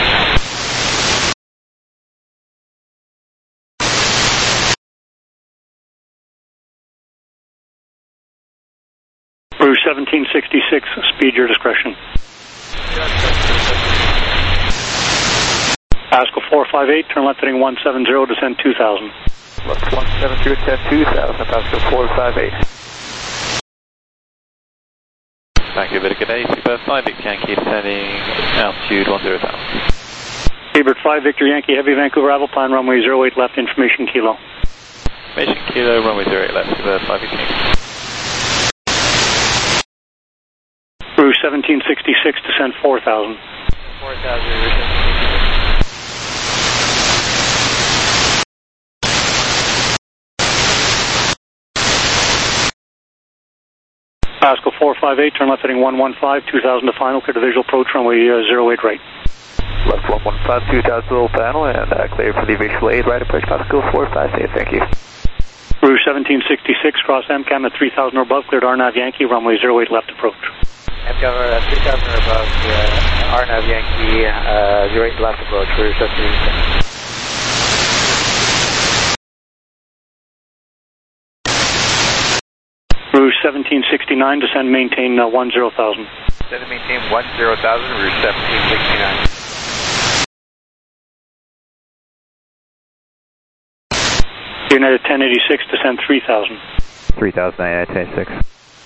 Rouge 1766, speed your discretion. Pascal 458, turn left heading 170, descend 2,000.
Left 170, descend 2,000, Pascal 458.
Vancouver, good day, Super 5 Victor Yankee descending altitude 10,000.
Seabird 5 Victor Yankee, heavy Vancouver arrival, plan runway 08 left, information kilo.
Information kilo, runway 08 left, Super 5 Victor Yankee.
Rouge 1766, descend 4,000.
4,000, Rouge
Pascal 458, turn left heading 115, 2000 to final, clear to visual approach runway 08 right.
Left 115, 2000 to final, and clear for the visual 8 right approach, Pascal 458, thank you.
Rouge 1766, cross MCAM at 3000 or above, cleared RNAV Yankee, runway 08 left approach.
MCAM at 3000 or above, RNAV Yankee, 08 left approach, Rouge 1766.
Rouge 1769, descend maintain 10,000.
Descend maintain 10,000, Rouge 1769.
United 1086, descend 3000.
3000, United 1086.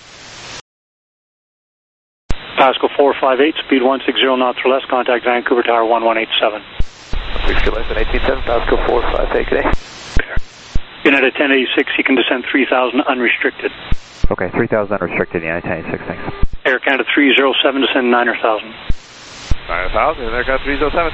Pascal 458, speed 160 knots or less, contact Vancouver Tower 1187.
Appreciate less than 187, Pascal 458, good day.
United 1086, you can descend 3000 unrestricted.
Okay, 3000 unrestricted, United 1086, thanks.
Air Canada 307, descend 9,000.
9,000, Air Canada 307.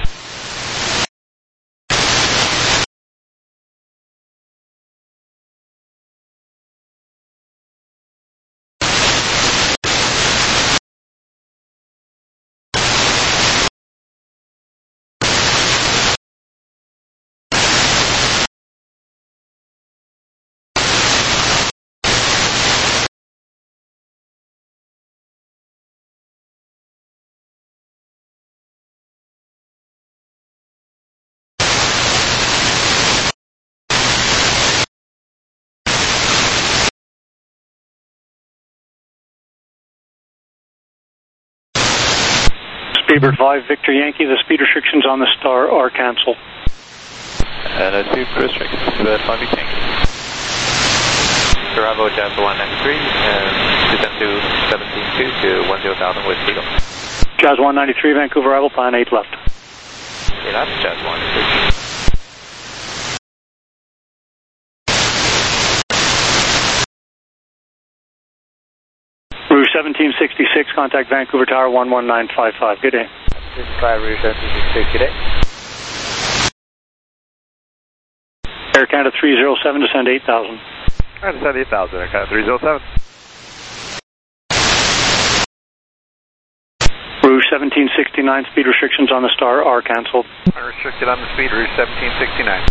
Speedbird 5, Victor Yankee, the speed restrictions on the Star are cancelled.
The speed restrictions to the 5 Yankee. Bravo Jazz 193, descend to 17.2 to 10,000 with speed.
Jazz 193, Vancouver arrival, plan 8 left.
That's Jazz 193.
Rouge 1766, contact Vancouver Tower 11955. Good day.
55 Rouge 1766, good day.
Air Canada 307, descend 8,000.
Descend 8,000, Air Canada 307.
Rouge 1769, speed restrictions on the Star are cancelled.
Unrestricted on the speed, Rouge 1769.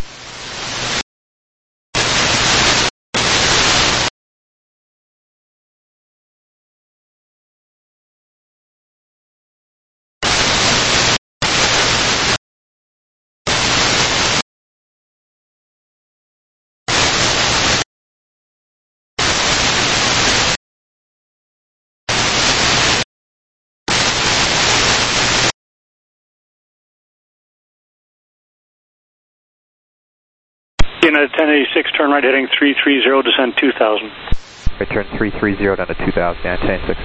United 1086, turn right heading 330, descend 2000.
Return 330 down to 2000, United 1086.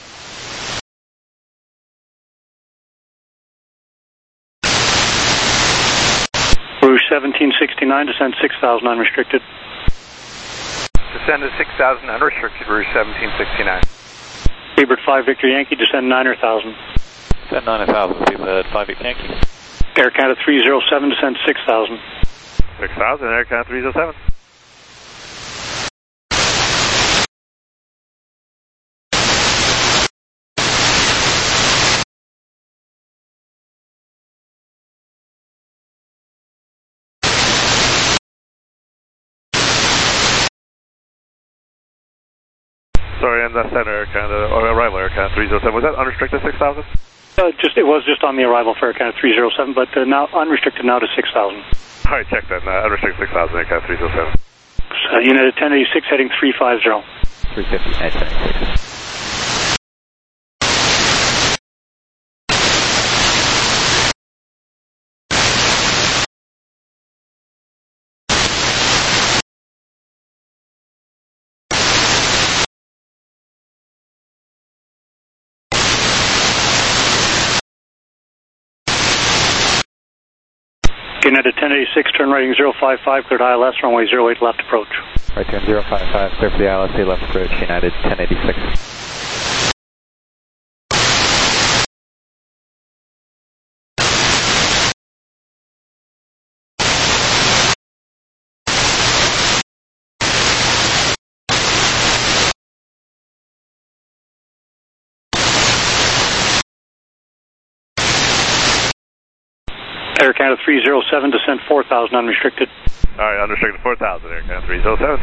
Rouge 1769, descend 6,000 unrestricted.
Descend to 6,000 unrestricted, Rouge 1769.
Speedbird 5, Victor Yankee, descend 9,000.
Descend 9,000, Speedbird 5 Yankee.
Air Canada 307, descend 6,000.
6,000, Air Canada 307. Sorry, and that's Air Canada, or arrival Air Canada 307. Was that unrestricted 6,000?
It was just on the arrival for Air Canada 307, but now unrestricted now to 6,000.
All right, check that. Unrestricted 6,000, Air Canada 307.
United 1086, heading 350.
350, United 1086.
United 1086, turn right 055, cleared ILS, runway 08 left approach.
Right turn 055, clear for the ILS, left approach, United 1086.
Air Canada 307, descent 4,000 unrestricted.
Alright, unrestricted 4,000, Air Canada 307.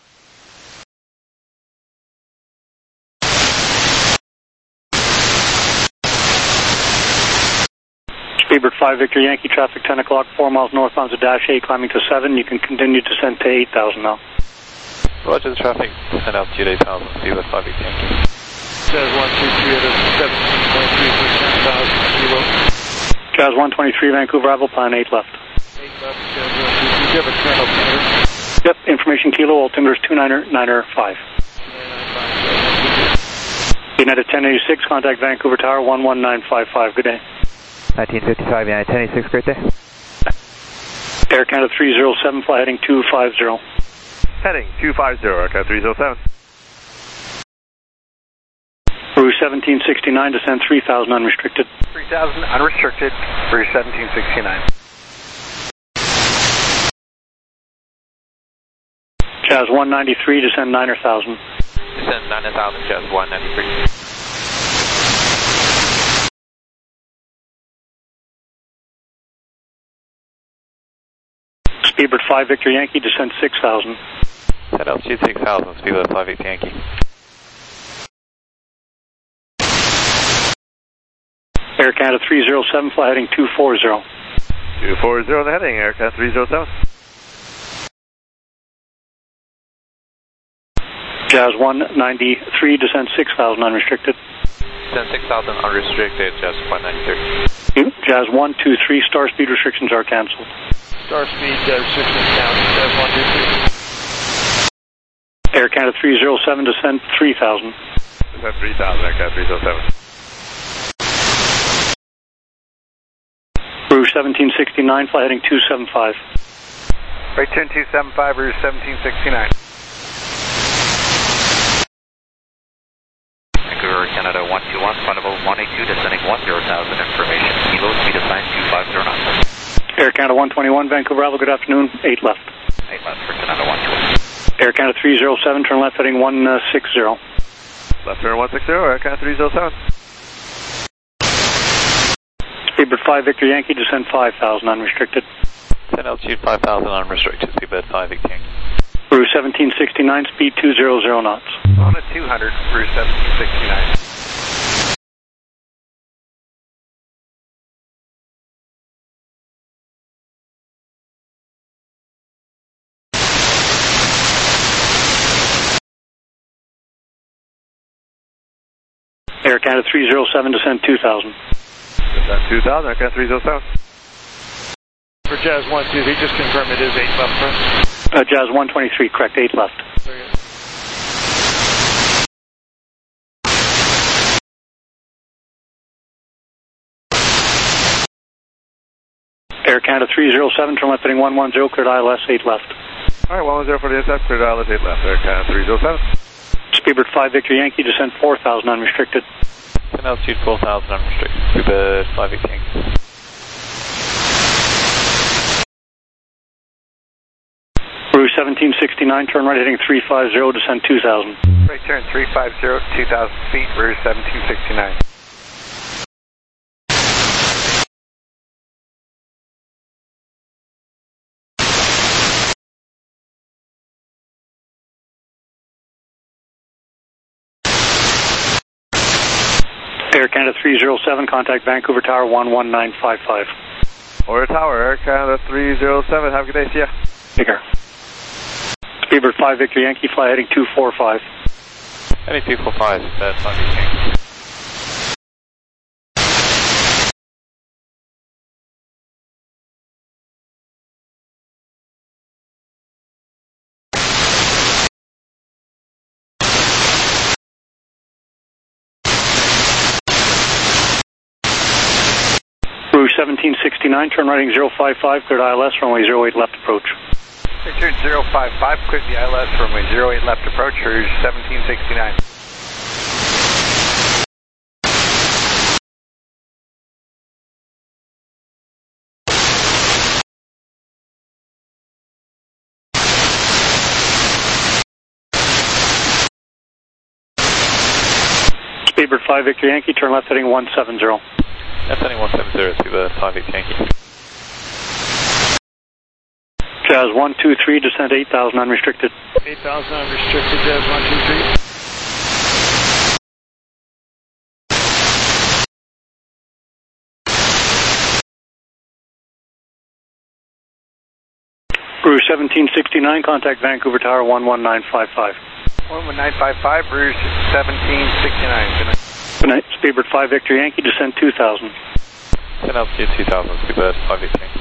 Speedbird 5 Victor Yankee, traffic 10 o'clock, 4 miles northbound to dash 8, climbing to 7. You can continue descent to 8,000 now.
Roger the traffic, and altitude 8,000, Speedbird 5 Victor Yankee.
Jazz 123 at a 17.3% 10,000 kilo.
Jazz 123, Vancouver, arrival, plan 8 left.
8 left, Jazz 123. Do you have a current altimeter?
Yep, information kilo, altimeter is 299.5. United 1086, contact Vancouver Tower 11955, good day.
1955, United 1086, great day.
Air Canada 307, fly heading 250.
Heading 250, Air Canada 307.
Rouge 1769, descent 3,000 unrestricted.
3,000 unrestricted, Rouge 1769.
Jazz 193, descend 9,000.
Descend 9,000, Jazz 193.
Speedbird 5 Victor Yankee, descend 6,000.
Set altitude 6,000, Speedbird 5 Victor Yankee.
Air Canada 307, fly heading 240.
240 the heading, Air Canada 307.
Jazz 193, descend 6,000 unrestricted.
Descend 6,000 unrestricted, Jazz 193.
Jazz 123, star speed restrictions are cancelled.
Star speed restrictions canceled, Jazz 123.
Air Canada 307, descend 3,000.
Descend 3,000, Air Canada 307.
Rouge 1769, fly heading 275.
Right turn 275, Rouge 1769.
Vancouver, Canada 121, flight level 182, descending 10,000, information. Kilo, speed assigned 250 knots.
Air Canada 121, Vancouver, Bravo, good afternoon, 8 left.
8 left for Canada 121.
Air Canada 307, turn left heading 160.
Left turn 160, Air Canada 307.
Speedbird 5 Victor Yankee, descend 5,000 unrestricted.
Descend altitude 5,000 unrestricted, Speedbird 5 Victor Yankee.
Rouge 1769, speed 200 knots.
On at 200, Rouge 1769.
Air Canada 307, descend 2,000.
Descend 2,000, Air Canada 307.
For Jazz 123, just confirm it is 8 left, correct?
Jazz 123, correct, 8 left.
Very good.
Air Canada 307, turn left heading 110, cleared ILS, 8 left.
Alright, 110 for the intercept, cleared ILS, 8 left, Air Canada 307.
Speedbird 5 Victor Yankee, descend 4,000 unrestricted.
Descend altitude 4,000 unrestricted, Speedbird 5 Victor Yankee.
Rouge 1769, turn right heading 350, descend 2,000.
Right turn 350, 2,000 feet, Rouge 1769.
Air Canada 307, contact Vancouver Tower 11955.
Order Tower, Air Canada 307, have a good day, see ya.
Take care. Speedbird 5 Victor Yankee, fly heading 245.
Heading 245, Speedbird 5 Victor Yankee.
Rouge 1769, turn right heading 055, cleared ILS, runway 08 left approach.
Right turn 055, cleared the ILS, runway 08 left approach, Rouge 1769.
Speedbird 5 Victor Yankee, turn left heading 170.
Left heading 170, Speedbird 5 Victor Yankee.
Jazz 123, descent 8,000 unrestricted.
8,000 unrestricted, Jazz 123.
Rouge 1769, contact Vancouver Tower 11955.
11955, Rouge 1769. Good night.
Good night. Speedbird 5 Victor Yankee, descend 2,000.
Descend altitude 2,000, Speedbird 5 Victor Yankee.